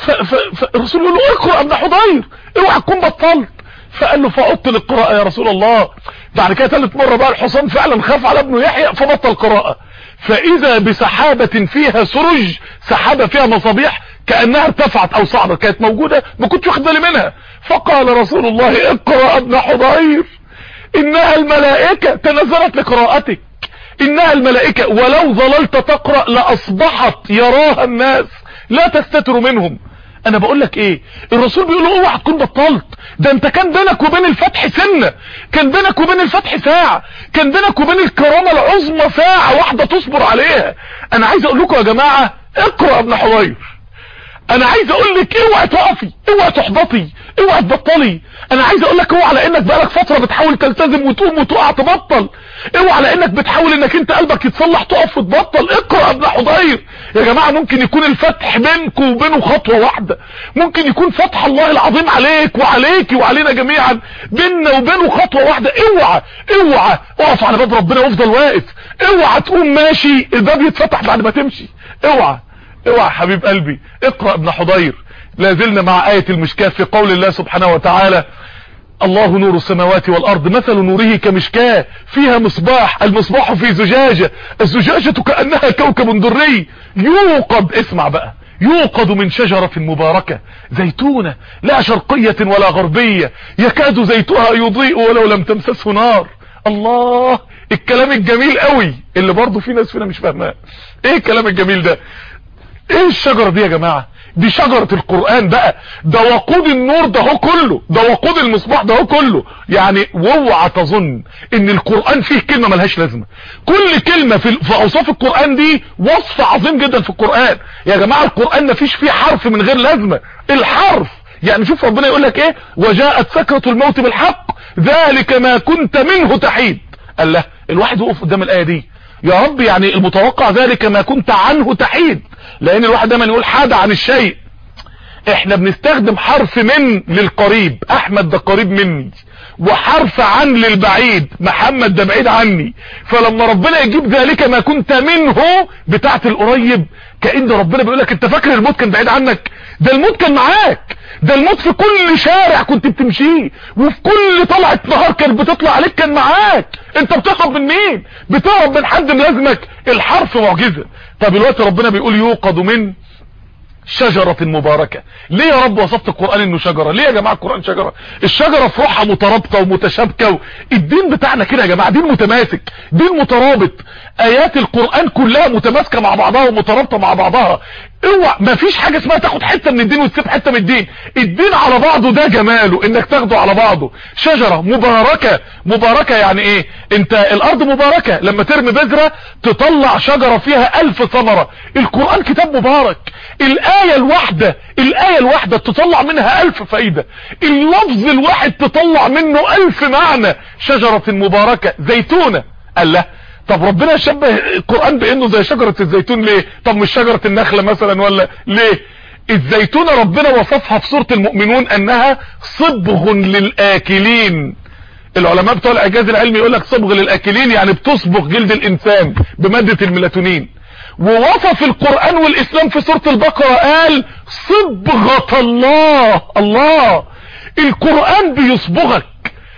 فالرسول يقول له اقرأ ابن حضير، اوعى تكون بطلت. فقال له فعدت للقراءة يا رسول الله. بعد كده ثالث مرة بقى الحصان فعلا خاف على ابن يحيى فبطل قراءة، فاذا بسحابة فيها سرج، سحابة فيها مصابيح كأنها ارتفعت او صعدت، كانت موجودة ما كنتش واخد بالي منها. فقال رسول الله اقرأ ابن حضير، انها الملائكة تنزلت لقراءتك، انها الملائكة ولو ظللت تقرأ لأصبحت يراها الناس لا تستتر منهم. انا بقول لك ايه، الرسول بيقول له اوعى تكون بطلت، ده انت كان بينك وبين الفتح سنة، كان بينك وبين الفتح ساعة، كان بينك وبين الكرامة العظمى ساعة واحدة تصبر عليها. انا عايز اقول لكم يا جماعة اقرأ ابن حضير. انا عايز اقول لك اوعى تقفي، اوعى تحبطي، اوعى تبطلي. انا عايز اقول لك اوعى لانك بقالك فترة بتحاول تلتزم وتقوم وتقع تبطل، اوعى لانك بتحاول انك انت قلبك يتصلح تقف وتبطل. اقرأ ابن حضير يا جماعة. ممكن يكون الفتح بينك وبينه خطوة واحدة، ممكن يكون فتح الله العظيم عليك وعليك وعلينا جميعا بيننا وبينه خطوة واحدة. اوعى اقف على باب ربنا وافضل واقف، اوعى تقوم ماشي الباب يتفتح بعد ما تمشي، اوعى حبيب قلبي. اقرأ ابن حضير. لازلنا مع آية المشكاة في قول الله سبحانه وتعالى الله نور السماوات والأرض مثل نوره كمشكاة فيها مصباح، المصباح في زجاجة، الزجاجة كأنها كوكب دري يوقد، اسمع بقى، يوقد من شجرة مباركة زيتونة لا شرقية ولا غربية يكاد زيتها يضيء ولو لم تمسسه نار. الله، الكلام الجميل قوي اللي برضو في ناس فينا مش فاهماه. ايه الكلام الجميل ده؟ ايه الشجرة دي يا جماعة؟ دي شجرة القرآن بقى، ده وقود النور ده هو كله، ده وقود المصباح ده هو كله. يعني واوعى تظن ان القرآن فيه كلمة ملهاش لازمة. كل كلمة في اوصاف القرآن دي وصف عظيم جدا في القرآن يا جماعة. القرآن مفيش فيه حرف من غير لازمة. الحرف يعني شوف ربنا يقول لك ايه، وجاءت سكرة الموت بالحق ذلك ما كنت منه تحيد. قال له الواحد وقف قدام الآية دي، يا رب يعني المتوقع ذلك ما كنت عنه تحيد، لان الواحد دايما يقول حاد عن الشيء. احنا بنستخدم حرف من للقريب، احمد ده قريب مني، وحرف عن للبعيد، محمد ده بعيد عني. فلما ربنا يجيب ذلك ما كنت منه بتاعت القريب، كأن ربنا بيقول لك انت فاكر الموت كان بعيد عنك؟ ده الموت كان معاك، ده الموت في كل شارع كنت بتمشيه، وفي كل طلعة نهار كانت بتطلع عليك كان معاك. انت بتهرب من مين؟ بتهرب من حد ملازمك؟ الحرف معجزة. طب دلوقتي ربنا بيقول يوقد من شجرة مباركة. ليه يا رب وصفت القرآن انه شجرة؟ ليه يا جماعة القرآن شجرة؟ الشجرة في روحها مترابطة ومتشابكة. الدين بتاعنا كده يا جماعة، دين متماسك، دين مترابط. ايات القرآن كلها متماسكة مع بعضها ومترابطة مع بعضها. اوعى، مفيش حاجة اسمها تاخد حتة من الدين وتسيب حتة من الدين. الدين على بعضه ده جماله، انك تاخده على بعضه. شجرة مباركة. مباركة يعني ايه؟ انت الارض مباركة، لما ترمي بذرة تطلع شجرة فيها 1000 ثمرة. القرآن كتاب مبارك. الآية الواحدة تطلع منها 1000 فايدة. اللفظ الواحد تطلع منه 1000 معنى. شجرة مباركة زيتونة. قال له طب ربنا شبه القرآن بانه زي شجرة الزيتون ليه؟ طب مش شجرة النخلة مثلا ولا ليه؟ الزيتونة ربنا وصفها في سورة المؤمنون انها صبغ للآكلين. العلماء بتوع الاعجاز العلمي يقول لك صبغ للآكلين يعني بتصبغ جلد الانسان بمادة الميلاتونين. ووصف القرآن والاسلام في سورة البقرة قال صبغة الله. الله، القرآن بيصبغك.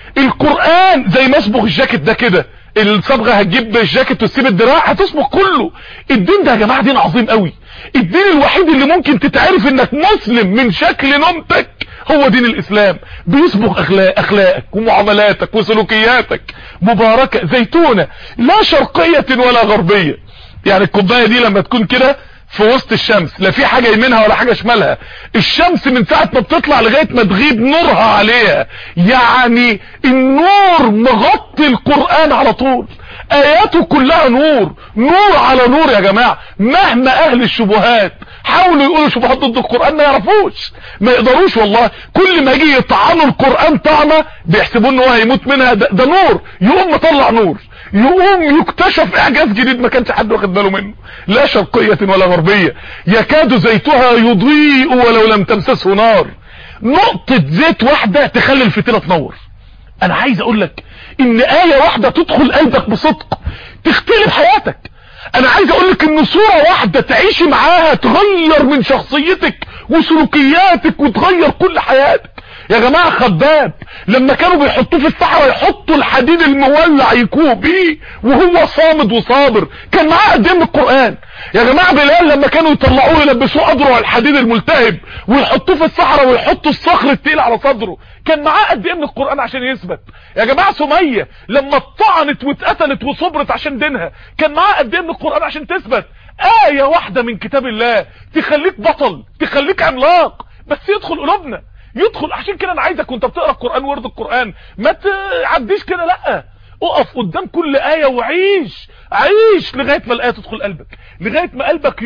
القرآن زي ما اصبغ الجاكيت ده كده، الصبغة هتجيب الجاكيت وتسيب الدراع هتصبغ كله. الدين ده يا جماعة دين عظيم قوي. الدين الوحيد اللي ممكن تتعرف انك مسلم من شكل نومتك هو دين الاسلام. بيصبغ اخلاقك ومعاملاتك وسلوكياتك. مباركة زيتونة لا شرقية ولا غربية. يعني الكوباية دي لما تكون كده في وسط الشمس، لا في حاجة يمينها ولا حاجة شمالها، الشمس من ساعة ما بتطلع لغاية ما تغيب نورها عليها. يعني النور مغطي القرآن على طول. اياته كلها نور، نور على نور يا جماعة. مهما اهل الشبهات حاولوا يقولوا شبهات ضد القرآن ما يعرفوش، ما يقدروش والله. كل ما يجي يطعنوا القرآن طعنة بيحسبوا انه هو هيموت منها. ده نور، يقوم مطلع نور، يقوم يكتشف اعجاز جديد ما كانش حد واخد باله منه. لا شرقية ولا غربية يكاد زيتها يضيء ولو لم تمسسه نار. نقطة زيت واحدة تخلي الفتيلة تنور. انا عايز اقول لك ان آية واحدة تدخل قلبك بصدق تختلف حياتك. انا عايز اقول لك ان صورة واحدة تعيشي معاها تغير من شخصيتك وسلوكياتك وتغير كل حياتك. يا جماعة خباب لما كانوا بيحطوه في الصحراء يحطوا الحديد المولع يكوه بيه وهو صامد وصابر، كان معاه قد ايه من القرآن؟ يا جماعة بلال لما كانوا يطلعوه يلبسوه اضرع الحديد الملتهب ويحطوه في الصحراء ويحطوا الصخر التقيل على صدره، كان معاه قد ايه من القرآن عشان يثبت؟ يا جماعة سمية لما اتطعنت واتقتلت وصبرت عشان دينها، كان معاه قد ايه من القرآن عشان تثبت؟ آية واحدة من كتاب الله تخليك بطل، تخليك عملاق، بس يدخل قلوبنا، يدخل. عشان كده انا عايزك وانت بتقرا القرآن ورد القرآن ما تعديش كده، لا، اقف قدام كل آية وعيش، عيش لغاية ما الآية تدخل قلبك، لغاية ما قلبك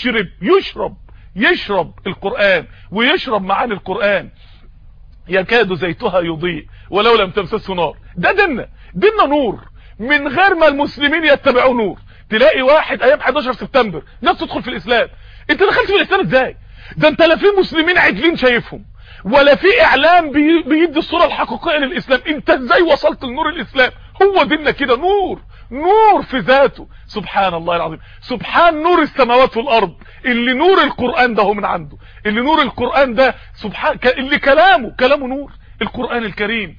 يشرب القرآن ويشرب معاني القرآن. يكاد زيتها يضيء ولو لم تمسسه نار. ده ديننا نور من غير ما المسلمين يتبعوا نور. تلاقي واحد ايام 11 سبتمبر ناس تدخل في الاسلام. انت دخلت في الاسلام ازاي؟ ده انت لا في مسلمين عدلين شايفهم ولا في اعلام بيدي الصورة الحقيقية للاسلام. انت ازاي وصلت لنور الاسلام؟ هو ديننا كده نور في ذاته. سبحان الله العظيم، سبحان نور السماوات والارض، اللي نور القرآن ده هو من عنده، اللي نور القرآن ده سبحان اللي كلامه نور. القرآن الكريم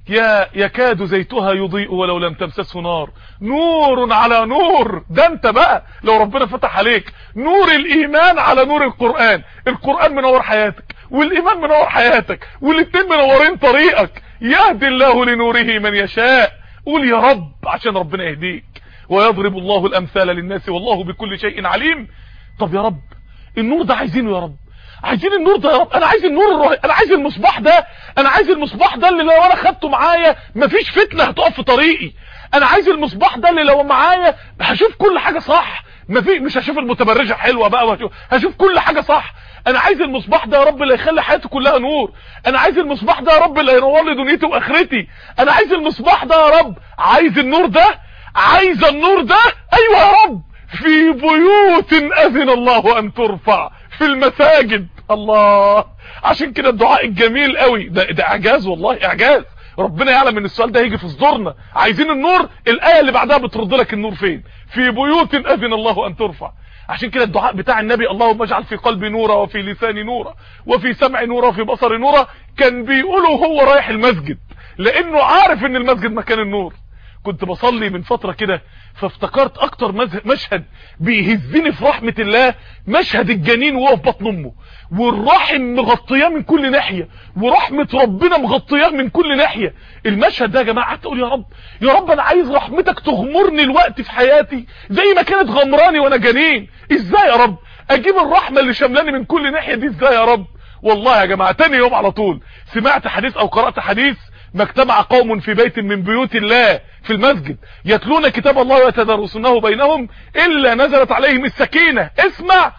يكاد زيتها يضيء ولو لم تمسسه نار، نور على نور. ده انت بقى لو ربنا فتح عليك نور الايمان على نور القرآن، القرآن منور حياتك والايمان منور حياتك، والاتنين منورين طريقك. يهدي الله لنوره من يشاء. قول يا رب عشان ربنا يهديك. ويضرب الله الامثال للناس والله بكل شيء عليم. طب يا رب النور ده عايزينه يا رب، عايزين النور ده يا رب. انا عايز النور الرهيب، انا عايز المصباح ده، انا عايز المصباح ده اللي لو انا خدته معايا مفيش فتنه هتقف في طريقي. انا عايز المصباح ده اللي لو معايا هشوف كل حاجه صح، مش هشوف المتبرجه حلوه بقى، هشوف كل حاجه صح. انا عايز المصباح ده يا رب اللي يخلي حياتي كلها نور. انا عايز المصباح ده يا رب اللي ينور لي دنيتي واخرتي. انا عايز المصباح ده يا رب، عايز النور ده، عايز النور ده. ايوه يا رب. في بيوت اذن الله ان ترفع، في المساجد. الله. عشان كده الدعاء الجميل قوي ده اعجاز، والله اعجاز. ربنا يعلم ان السؤال ده هيجي في صدورنا. عايزين النور، الايه اللي بعدها بترد لك النور فين؟ في بيوت اذن الله ان ترفع. عشان كده الدعاء بتاع النبي اللهم اجعل في قلبي نورا وفي لساني نورا وفي سمعي نورا وفي بصري نورا، كان بيقوله وهو رايح المسجد، لانه عارف ان المسجد مكان النور. كنت بصلي من فترة كده فافتكرت اكتر مشهد بيهزني في رحمة الله، مشهد الجنين وهو في بطن امه والرحم مغطياه من كل ناحية ورحمة ربنا مغطياه من كل ناحية. المشهد ده يا جماعة قعدت اقول يا رب، يا رب انا عايز رحمتك تغمرني الوقت في حياتي زي ما كانت غمراني وانا جنين. ازاي يا رب اجيب الرحمة اللي شملاني من كل ناحية دي؟ ازاي يا رب؟ والله يا جماعة تاني يوم على طول سمعت حديث او قرأت حديث: ما اجتمع قوم في بيت من بيوت الله في المسجد يتلون كتاب الله ويتدارسونه بينهم الا نزلت عليهم السكينة. اسمع: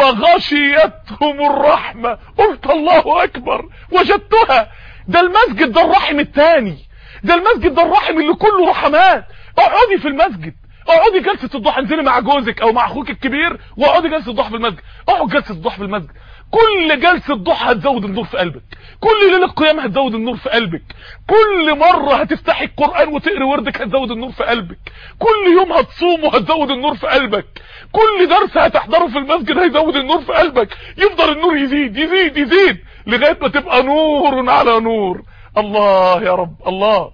وغشيتهم الرحمة. قلت الله اكبر، وجدتها. ده المسجد ده الرحم الثاني، ده المسجد ده الرحم اللي كله رحمات. اقعدي في المسجد، اقعدي جلسة الضحى، انزلي مع جوزك او مع اخوك الكبير واقعدي جلسة الضحى في المسجد. اقعد جلسة الضحى في المسجد، كل جلسة ضحى هتزود النور في قلبك، كل ليلة قيام هتزود النور في قلبك، كل مرة هتفتحي القرآن وتقري وردك هتزود النور في قلبك، كل يوم هتصوم وهتزود النور في قلبك، كل درس هتحضره في المسجد هيزود النور في قلبك. يفضل النور يزيد يزيد يزيد لغاية ما تبقى نور على نور. الله يا رب. الله.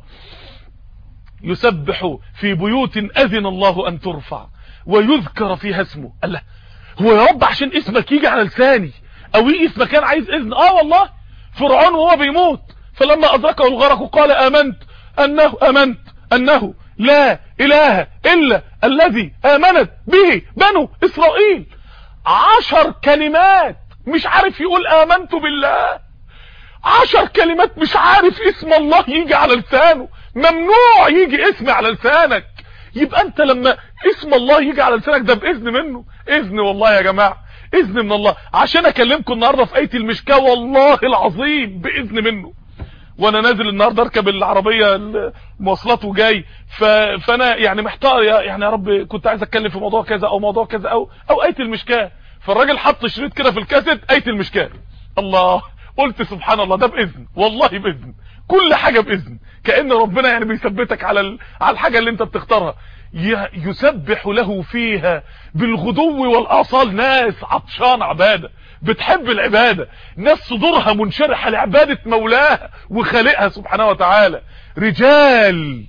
يسبح في بيوت أذن الله أن ترفع ويذكر فيها اسمه. الله، هو يا رب عشان اسمك يجي على لساني او يجي في مكان عايز اذن؟ والله فرعون وهو بيموت فلما ادركه الغرق قال امنت انه لا اله الا الذي امنت به بنو اسرائيل. 10 كلمات مش عارف يقول امنت بالله، 10 كلمات مش عارف اسم الله يجي على لسانه. ممنوع يجي اسم على لسانك. يبقى انت لما اسم الله يجي على لسانك ده باذن منه، اذن والله يا جماعه، اذن من الله. عشان اكلمكم النهارده في ايه المشكاه والله العظيم باذن منه. وانا نازل النهارده اركب العربيه المواصلات وجاي فانا يعني محتار، يعني يا رب كنت عايز اتكلم في موضوع كذا او موضوع كذا او ايه المشكاه. فالراجل حط شريط كده في الكاسيت ايه المشكاه. الله، قلت سبحان الله، ده باذن والله، باذن كل حاجه باذن. كأن ربنا يعني بيثبتك على الحاجه اللي انت بتختارها. يسبح له فيها بالغدو والاصال. ناس عطشان عباده، بتحب العباده، ناس صدورها منشرحه لعباده مولاها وخالقها سبحانه وتعالى. رجال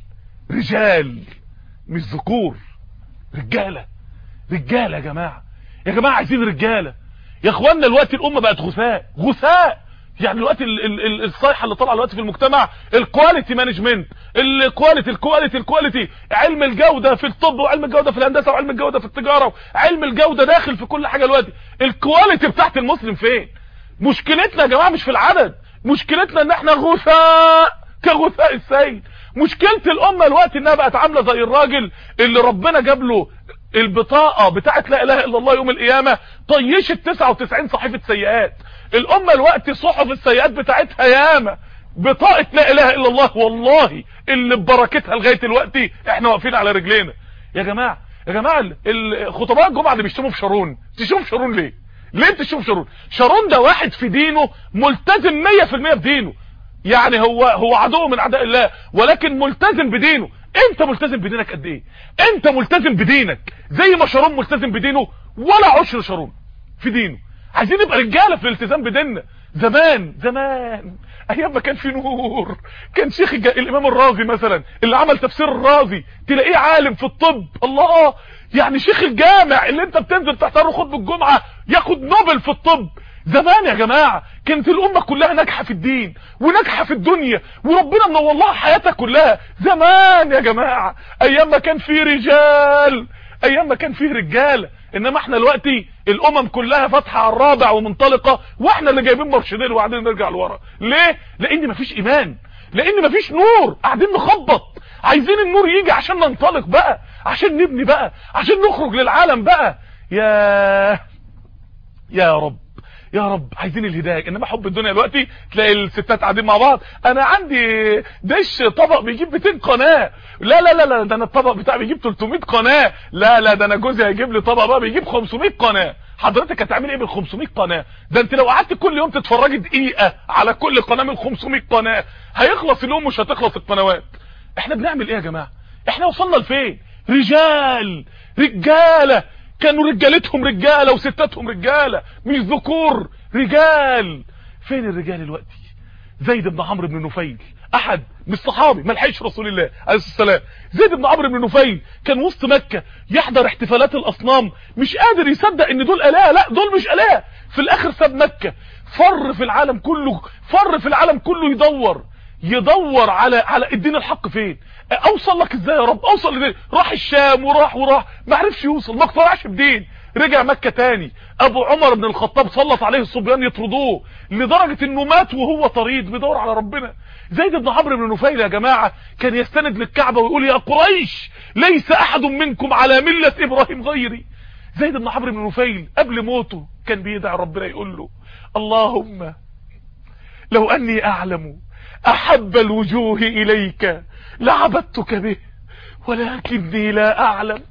مش ذكور، رجاله يا جماعه. يا جماعه عايزين رجاله يا اخوانا. الوقت الامه بقت غثاء. يعني الوقت الصيحه اللي طالعه الوقت في المجتمع الكواليتي مانجمنت، الكواليتي، علم الجوده في الطب وعلم الجوده في الهندسه وعلم الجوده في التجاره وعلم الجوده داخل في كل حاجه دلوقتي. الكواليتي بتاعت المسلم فين؟ مشكلتنا يا جماعه مش في العدد، مشكلتنا ان احنا غثاء كغثاء السيل. مشكله الامه الوقت انها بقت عامله زي الراجل اللي ربنا جاب له البطاقه بتاعت لا اله الا الله يوم القيامه طيشت 99 صحيفه سيئات. الامه الوقت صحف السيئات بتاعتها ياما، بطاقه لا اله الا الله والله اللي ببركتها لغايه الوقت احنا واقفين على رجلينا. يا جماعه خطباء الجمعه اللي بيشتموا في شارون، تشوف شارون ليه تشوف شارون ده واحد في دينه ملتزم 100% بدينه. يعني هو عدو من اعداء الله ولكن ملتزم بدينه. انت ملتزم بدينك قد ايه؟ انت ملتزم بدينك زي ما شارون ملتزم بدينه ولا عشر شارون في دينه. عايزين نبقى رجاله في الالتزام بديننا. زمان ايام ما كان في نور، كان شيخ الامام الرازي مثلا اللي عمل تفسير الرازي تلاقيه عالم في الطب، الله، يعني شيخ الجامع اللي انت بتنزل تحضره خطبه الجمعه ياخد نوبل في الطب. زمان يا جماعه كانت الامه كلها ناجحه في الدين وناجحه في الدنيا، وربنا منور لها حياتها كلها. زمان يا جماعه ايام ما كان في رجال، ايام ما كان فيه رجاله. انما احنا دلوقتي الامم كلها فاتحه على الرابع ومنطلقه، واحنا اللي جايبين مرشدين وقاعدين نرجع لورا. ليه؟ لان مفيش ايمان، لان مفيش نور، قاعدين نخبط. عايزين النور يجي عشان ننطلق بقى، عشان نبني بقى، عشان نخرج للعالم بقى. يا رب يا رب عايزين الهدايه. انما حب الدنيا دلوقتي تلاقي الستات قاعدين مع بعض، انا عندي دش طبق بيجيب 200 قناه، لا لا لا لا ده انا الطبق بتاعي بيجيب 300 قناه، لا لا ده انا جوزي هيجيب لي طبق بقى بيجيب 500 قناه. حضرتك هتعمل ايه بال 500 قناه؟ ده انت لو قعدت كل يوم تتفرجي دقيقه على كل قناه من 500 قناه هيخلص اليوم، مش هتخلص القنوات. احنا بنعمل ايه يا جماعه؟ احنا وصلنا لفين؟ رجاله كانوا رجالتهم رجاله وستاتهم رجاله، مش ذكور، رجال. فين الرجال دلوقتي؟ زيد بن عمرو بن نفيل احد من الصحابي ما لحقش رسول الله عليه السلام. زيد بن عمرو بن نفيل كان وسط مكه يحضر احتفالات الاصنام، مش قادر يصدق ان دول اله، لا دول مش اله. في الاخر ساب مكه، فر في العالم كله يدور على الدين الحق. فين اوصل لك ازاي يا رب؟ اوصل لدين. راح الشام وراح ما عرفش يوصل، ما اقتنعش بدين، رجع مكة تاني. ابو عمر بن الخطاب سلط عليه الصبيان يطردوه لدرجة انه مات وهو طريد بيدور على ربنا. زيد بن عمرو بن نفيل يا جماعة كان يستند للكعبة ويقول يا قريش ليس احد منكم على ملة ابراهيم غيري. زيد بن عمرو بن نفيل قبل موته كان بيدعي ربنا يقول له اللهم لو اني اعلم احب الوجوه اليك لعبدتك به ولكني لا اعلم.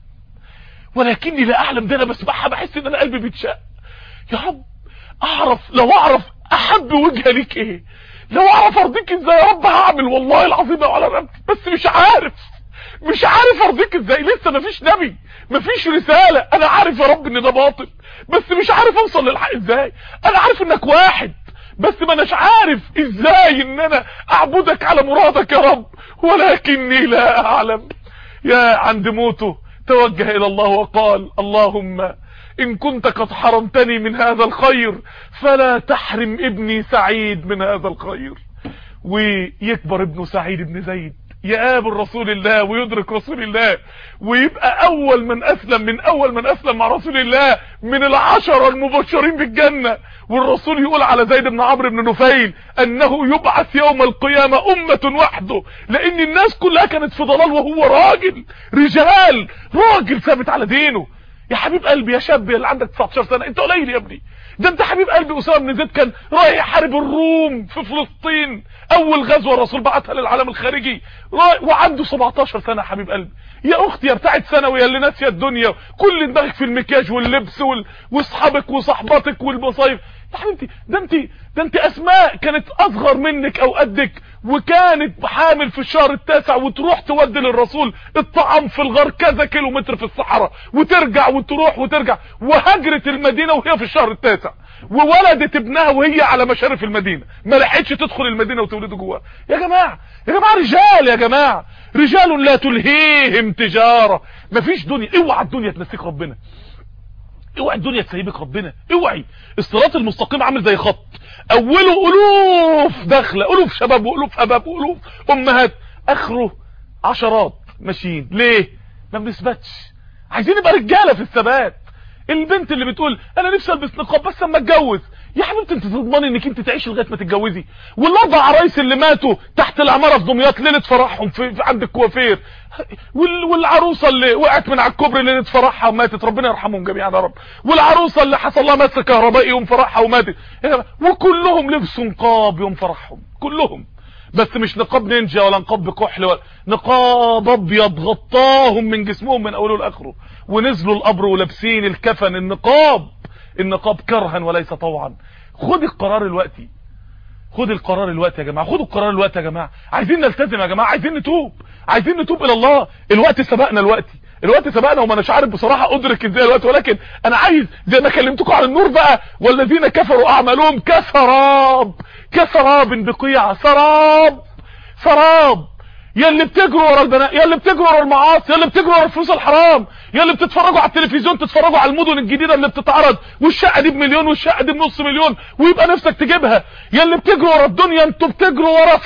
ده انا بسمعها بحس ان انا قلبي بيتشق. يا رب لو اعرف احب وجه ليك ايه، لو اعرف ارضيك ازاي يا رب هعمل والله العظيم على ربي، بس مش عارف ارضيك ازاي. لسه مفيش نبي، مفيش رسالة. انا عارف يا رب ان ده باطل، بس مش عارف اوصل للحق ازاي. انا عارف انك واحد، بس ما اناش عارف ازاي ان انا اعبدك على مرادك يا رب، ولكني لا اعلم. يا عند موته توجه الى الله وقال اللهم ان كنت قد حرمتني من هذا الخير فلا تحرم ابني سعيد من هذا الخير. ويكبر ابنه سعيد بن زيد يقابل رسول الله ويدرك رسول الله، ويبقى اول من اسلم مع رسول الله من العشرة المبشرين بالجنة. والرسول يقول على زيد بن عمرو بن نفيل انه يبعث يوم القيامة امة وحده، لان الناس كلها كانت في ضلال وهو راجل ثابت على دينه. يا حبيب قلبي يا شاب اللي عندك 19 سنة انت قليل يا ابني، ده انت حبيب قلبي اسامه بن زيد كان رايح يحارب الروم في فلسطين، اول غزوه الرسول بعتها للعالم الخارجي وعنده 17 سنه. حبيب قلبي يا اختي يا بتاعت ثانوي اللي ناسيه الدنيا، كل دماغك في المكياج واللبس واصحابك وصحباتك والمصايف. يا حبيبتي ده انت اسماء كانت اصغر منك او قدك، وكانت حامل في الشهر التاسع وتروح تودي للرسول الطعام في الغار كذا كيلومتر في الصحراء وترجع وتروح وترجع، وهجرت المدينة وهي في الشهر التاسع، وولدت ابنها وهي على مشارف المدينة، ما لحقتش تدخل المدينة وتولده جواها. يا جماعة رجال، يا جماعة رجال لا تلهيهم تجارة. مفيش دنيا، اوعى الدنيا تنسيك ربنا، اوعى الدنيا تسيبك ربنا، اوعي. الصراط المستقيم عامل زي خط، اوله الوف داخله، الوف شباب والوف اباب والوف امهات، اخره عشرات ماشيين. ليه؟ ما بنثبتش. عايزين نبقى رجاله في الثبات. البنت اللي بتقول انا نفسي البس نقاب بس اما اتجوز، يا حبيبتي انت تضمني انك انت تعيش لغايه ما تتجوزي؟ والاربع عرايس اللي ماتوا تحت العماره في دمياط ليله فرحهم في عند الكوافير، والعروسه اللي وقعت من على الكوبري ليله فرحها وماتت، ربنا يرحمهم جميعا يا رب، والعروسه اللي حصل لها مس كهربائي يوم فرحها وماتت، وكلهم لبسوا نقاب يوم فرحهم كلهم، بس مش نقاب نينجا ولا نقاب بكحل ولا نقاب ابيض غطاهم من جسمهم من اوله لاخره، ونزلوا القبر ولابسين الكفن النقاب كرها وليس طوعا. خد القرار الوقتي، خد القرار الوقت يا جماعه، خدوا القرار الوقت يا جماعه. عايزين نلتزم يا جماعه، عايزين نتوب الى الله. الوقت سبقنا، الوقت سبقنا وما اناش عارف بصراحه ادرك ازاي الوقت، ولكن انا عايز زي ما كلمتكم عن النور بقى، والذين كفروا اعمالهم كسراب بقيعه. سراب يا اللي بتجروا ورا البنات، يا اللي بتجروا ورا المعاصي، يا اللي بتجروا ورا الفلوس الحرام، يا اللي بتتفرجوا على التلفزيون، تتفرجوا على المدن الجديده اللي بتتعرض، والشقه دي ب1 مليون والشقه دي ب500,000 ويبقى نفسك تجيبها. يا اللي بتجروا ورا الدنيا، انتوا بتجروا ورا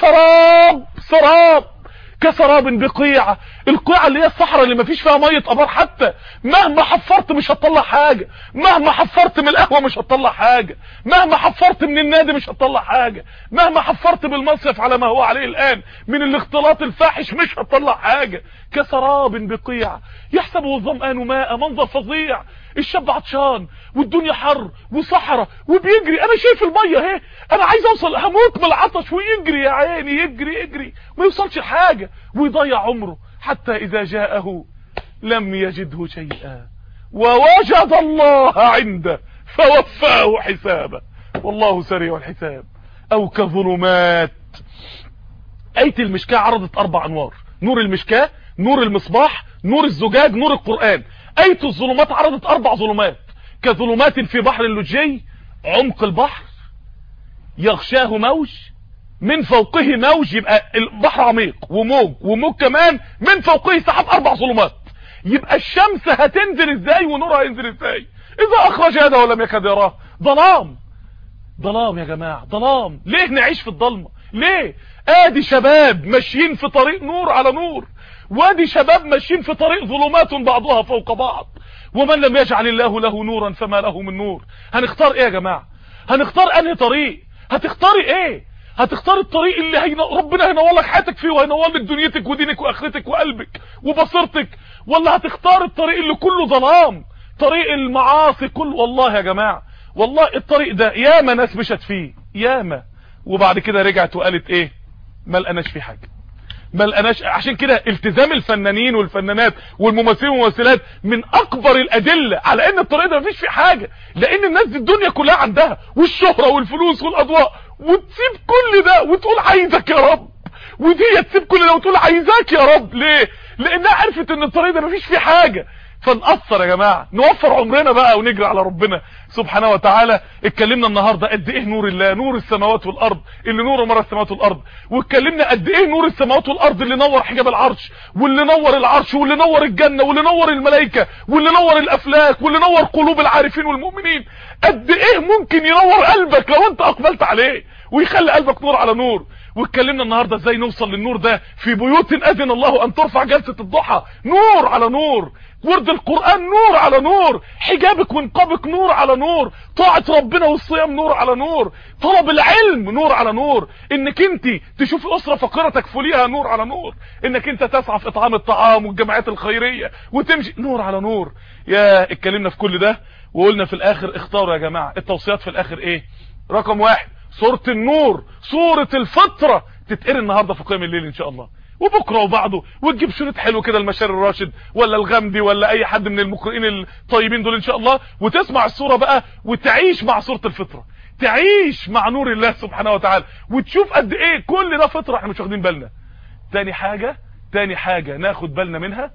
سراب كسراب بقيعه. القيعه اللي هي الصحراء اللي مفيش فيها ميه ابار حتى، مهما حفرت مش هتطلع حاجه، مهما حفرت من القهوه مش هتطلع حاجه، مهما حفرت من النادي مش هتطلع حاجه، مهما حفرت بالمصيف على ما هو عليه الان من الاختلاط الفاحش مش هتطلع حاجه. كسراب بقيعه يحسبه الظمآن ماء. منظر فظيع، الشاب عطشان والدنيا حر وصحراء وبيجري، انا شايف الميه اهي، انا عايز اوصل، هموت من العطش، ويجري يا عيني، يجري ما يوصلش لحاجه، ويضيع عمره حتى اذا جاءه لم يجده شيئا ووجد الله عنده فوفاه حسابه والله سريع الحساب. او كظلمات. آية المشكاة عرضت 4 انوار: نور المشكاة، نور المصباح، نور الزجاج، نور القرآن. آية الظلمات عرضت 4 ظلمات: كظلمات في بحر اللجي، عمق البحر يغشاه موج، من فوقه موج، يبقى البحر عميق وموج كمان، من فوقه سحاب. 4 ظلمات. يبقى الشمس هتنزل ازاي ونورها هينزل ازاي اذا اخرج يده ولم يكد يراه؟ ظلام يا جماعة، ظلام. ليه نعيش في الظلمة؟ ليه؟ ادي شباب ماشيين في طريق نور على نور، وادي شباب ماشيين في طريق ظلمات بعضها فوق بعض. ومن لم يجعل الله له نورا فما له من نور. هنختار ايه يا جماعة؟ هنختار انهي طريق؟ هتختاري ايه؟ هتختار الطريق اللي ربنا هينور لك حياتك فيه، وهينور لك دنيتك ودينك واخرتك وقلبك وبصيرتك، ولا هتختار الطريق اللي كله ظلام، طريق المعاصي كله؟ والله يا جماعة، والله الطريق ده ياما ناس مشت فيه ياما، وبعد كده رجعت وقالت ايه؟ ما لقناش فيه حاجة، ما لقناش. عشان كده التزام الفنانين والفنانات والممثلين والممثلات من اكبر الادله على ان الطريق ده مفيش فيه حاجه، لان الناس دي الدنيا كلها عندها، والشهره والفلوس والاضواء، وتسيب كل ده وتقول عايزك يا رب، ودي تسيب كل ده وتقول عايزاك يا رب. ليه؟ لانها عرفت ان الطريق ده مفيش فيه حاجه. فنقصر يا جماعه، نوفر عمرنا بقى ونجري على ربنا سبحانه وتعالى. اتكلمنا النهارده قد ايه نور الله، نور السماوات والارض اللي نور مر السماوات والارض، واتكلمنا قد ايه نور السماوات والارض اللي نور حجاب العرش، واللي نور العرش، واللي نور الجنه، واللي نور الملائكه، واللي نور الافلاك، واللي نور قلوب العارفين والمؤمنين. قد ايه ممكن ينور قلبك لو انت اقبلت عليه ويخلي قلبك نور على نور. واتكلمنا النهارده ازاي نوصل للنور ده في بيوت اذن الله ان ترفع، جلسه الضحى نور على نور، ورد القرآن نور على نور، حجابك ونقابك نور على نور، طاعة ربنا والصيام نور على نور، طلب العلم نور على نور، انك انت تشوف اسرة فقيرة تكفليها نور على نور، انك انت تسعى في اطعام الطعام والجمعيات الخيرية وتمشي نور على نور. يا اتكلمنا في كل ده وقلنا في الاخر اختاروا يا جماعة. التوصيات في الاخر ايه؟ رقم 1 سورة النور، سورة الفطرة، تتقري النهاردة في قيام الليل ان شاء الله، وبكره وبعده، وتجيب شريط حلو كده المشار الراشد ولا الغامدي ولا اي حد من المقرئين الطيبين دول ان شاء الله، وتسمع السوره بقى وتعيش مع سوره الفطره، تعيش مع نور الله سبحانه وتعالى، وتشوف قد ايه كل ده فطره احنا مش واخدين بالنا. تاني حاجه ناخد بالنا منها،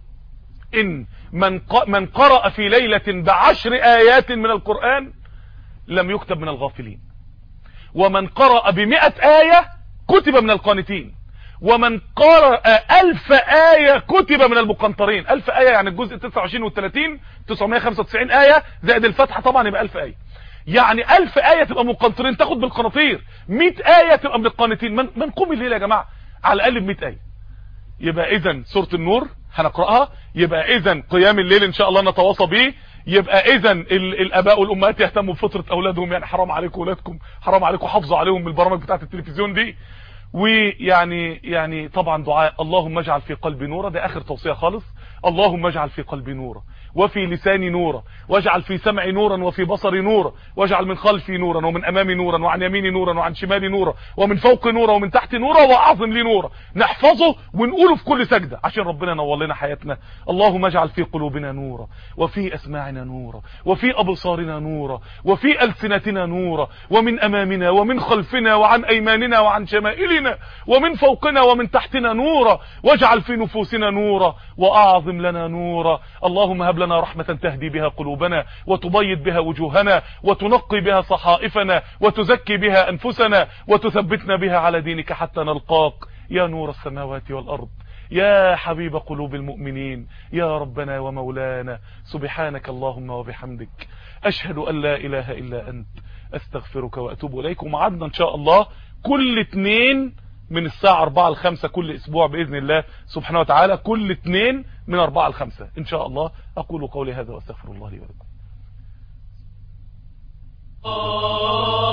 ان من قرأ في ليله ب10 آيات من القرآن لم يكتب من الغافلين، ومن قرأ ب100 آية كتب من القانتين، ومن قرأ 1000 آية كتب من المقنطرين. 1000 آية يعني الجزء 29 وال30 995 آية زائد الفتحة طبعا يبقى 1000 آية، يعني 1000 آية تبقى مقنطرين تاخد بالقناطير، 100 آية تبقى من القانتين. من قوم الليل يا جماعة على الأقل ب100 آية. يبقى إذن سورة النور هنقرأها، يبقى إذن قيام الليل إن شاء الله نتواصى به، يبقى إذن الآباء والأمهات يهتموا بفطرة أولادهم، يعني حرام عليكم أولادكم، حرام عليكم حافظوا عليهم بالبرامج بتاعت التلفزيون دي. ويعني طبعا دعاء اللهم اجعل في قلبي نورا، ده اخر توصية خالص، اللهم اجعل في قلبي نورا وفي لساني نورا، واجعل في سمعي نورا وفي بصري نورا، واجعل من خلفي نورا ومن امامي نورا وعن يميني نورا وعن شمالي نورا ومن فوق نورا ومن تحت نورا واعظم لي نورا. نحفظه ونقوله في كل سجدة عشان ربنا ينور لنا حياتنا. اللهم اجعل في قلوبنا نورا وفي اسماعنا نورا وفي ابصارنا نورا وفي السنتنا نورا، ومن امامنا ومن خلفنا وعن ايماننا وعن شمائلنا ومن فوقنا ومن تحتنا نورا، واجعل في نفوسنا نورا واعظم لنا نورا. اللهم هب لنا رحمة تهدي بها قلوبنا وتبيض بها وجوهنا وتنقي بها صحائفنا وتزكي بها انفسنا وتثبتنا بها على دينك حتى نلقاك يا نور السماوات والارض، يا حبيب قلوب المؤمنين، يا ربنا ومولانا. سبحانك اللهم وبحمدك، اشهد ان لا اله الا انت، استغفرك واتوب اليك. ومعادنا ان شاء الله كل اثنين من الساعة 4 ل 5 كل اسبوع بإذن الله سبحانه وتعالى، كل اثنين من 4 ل 5 ان شاء الله. اقول قولي هذا واستغفر الله لي ولكم.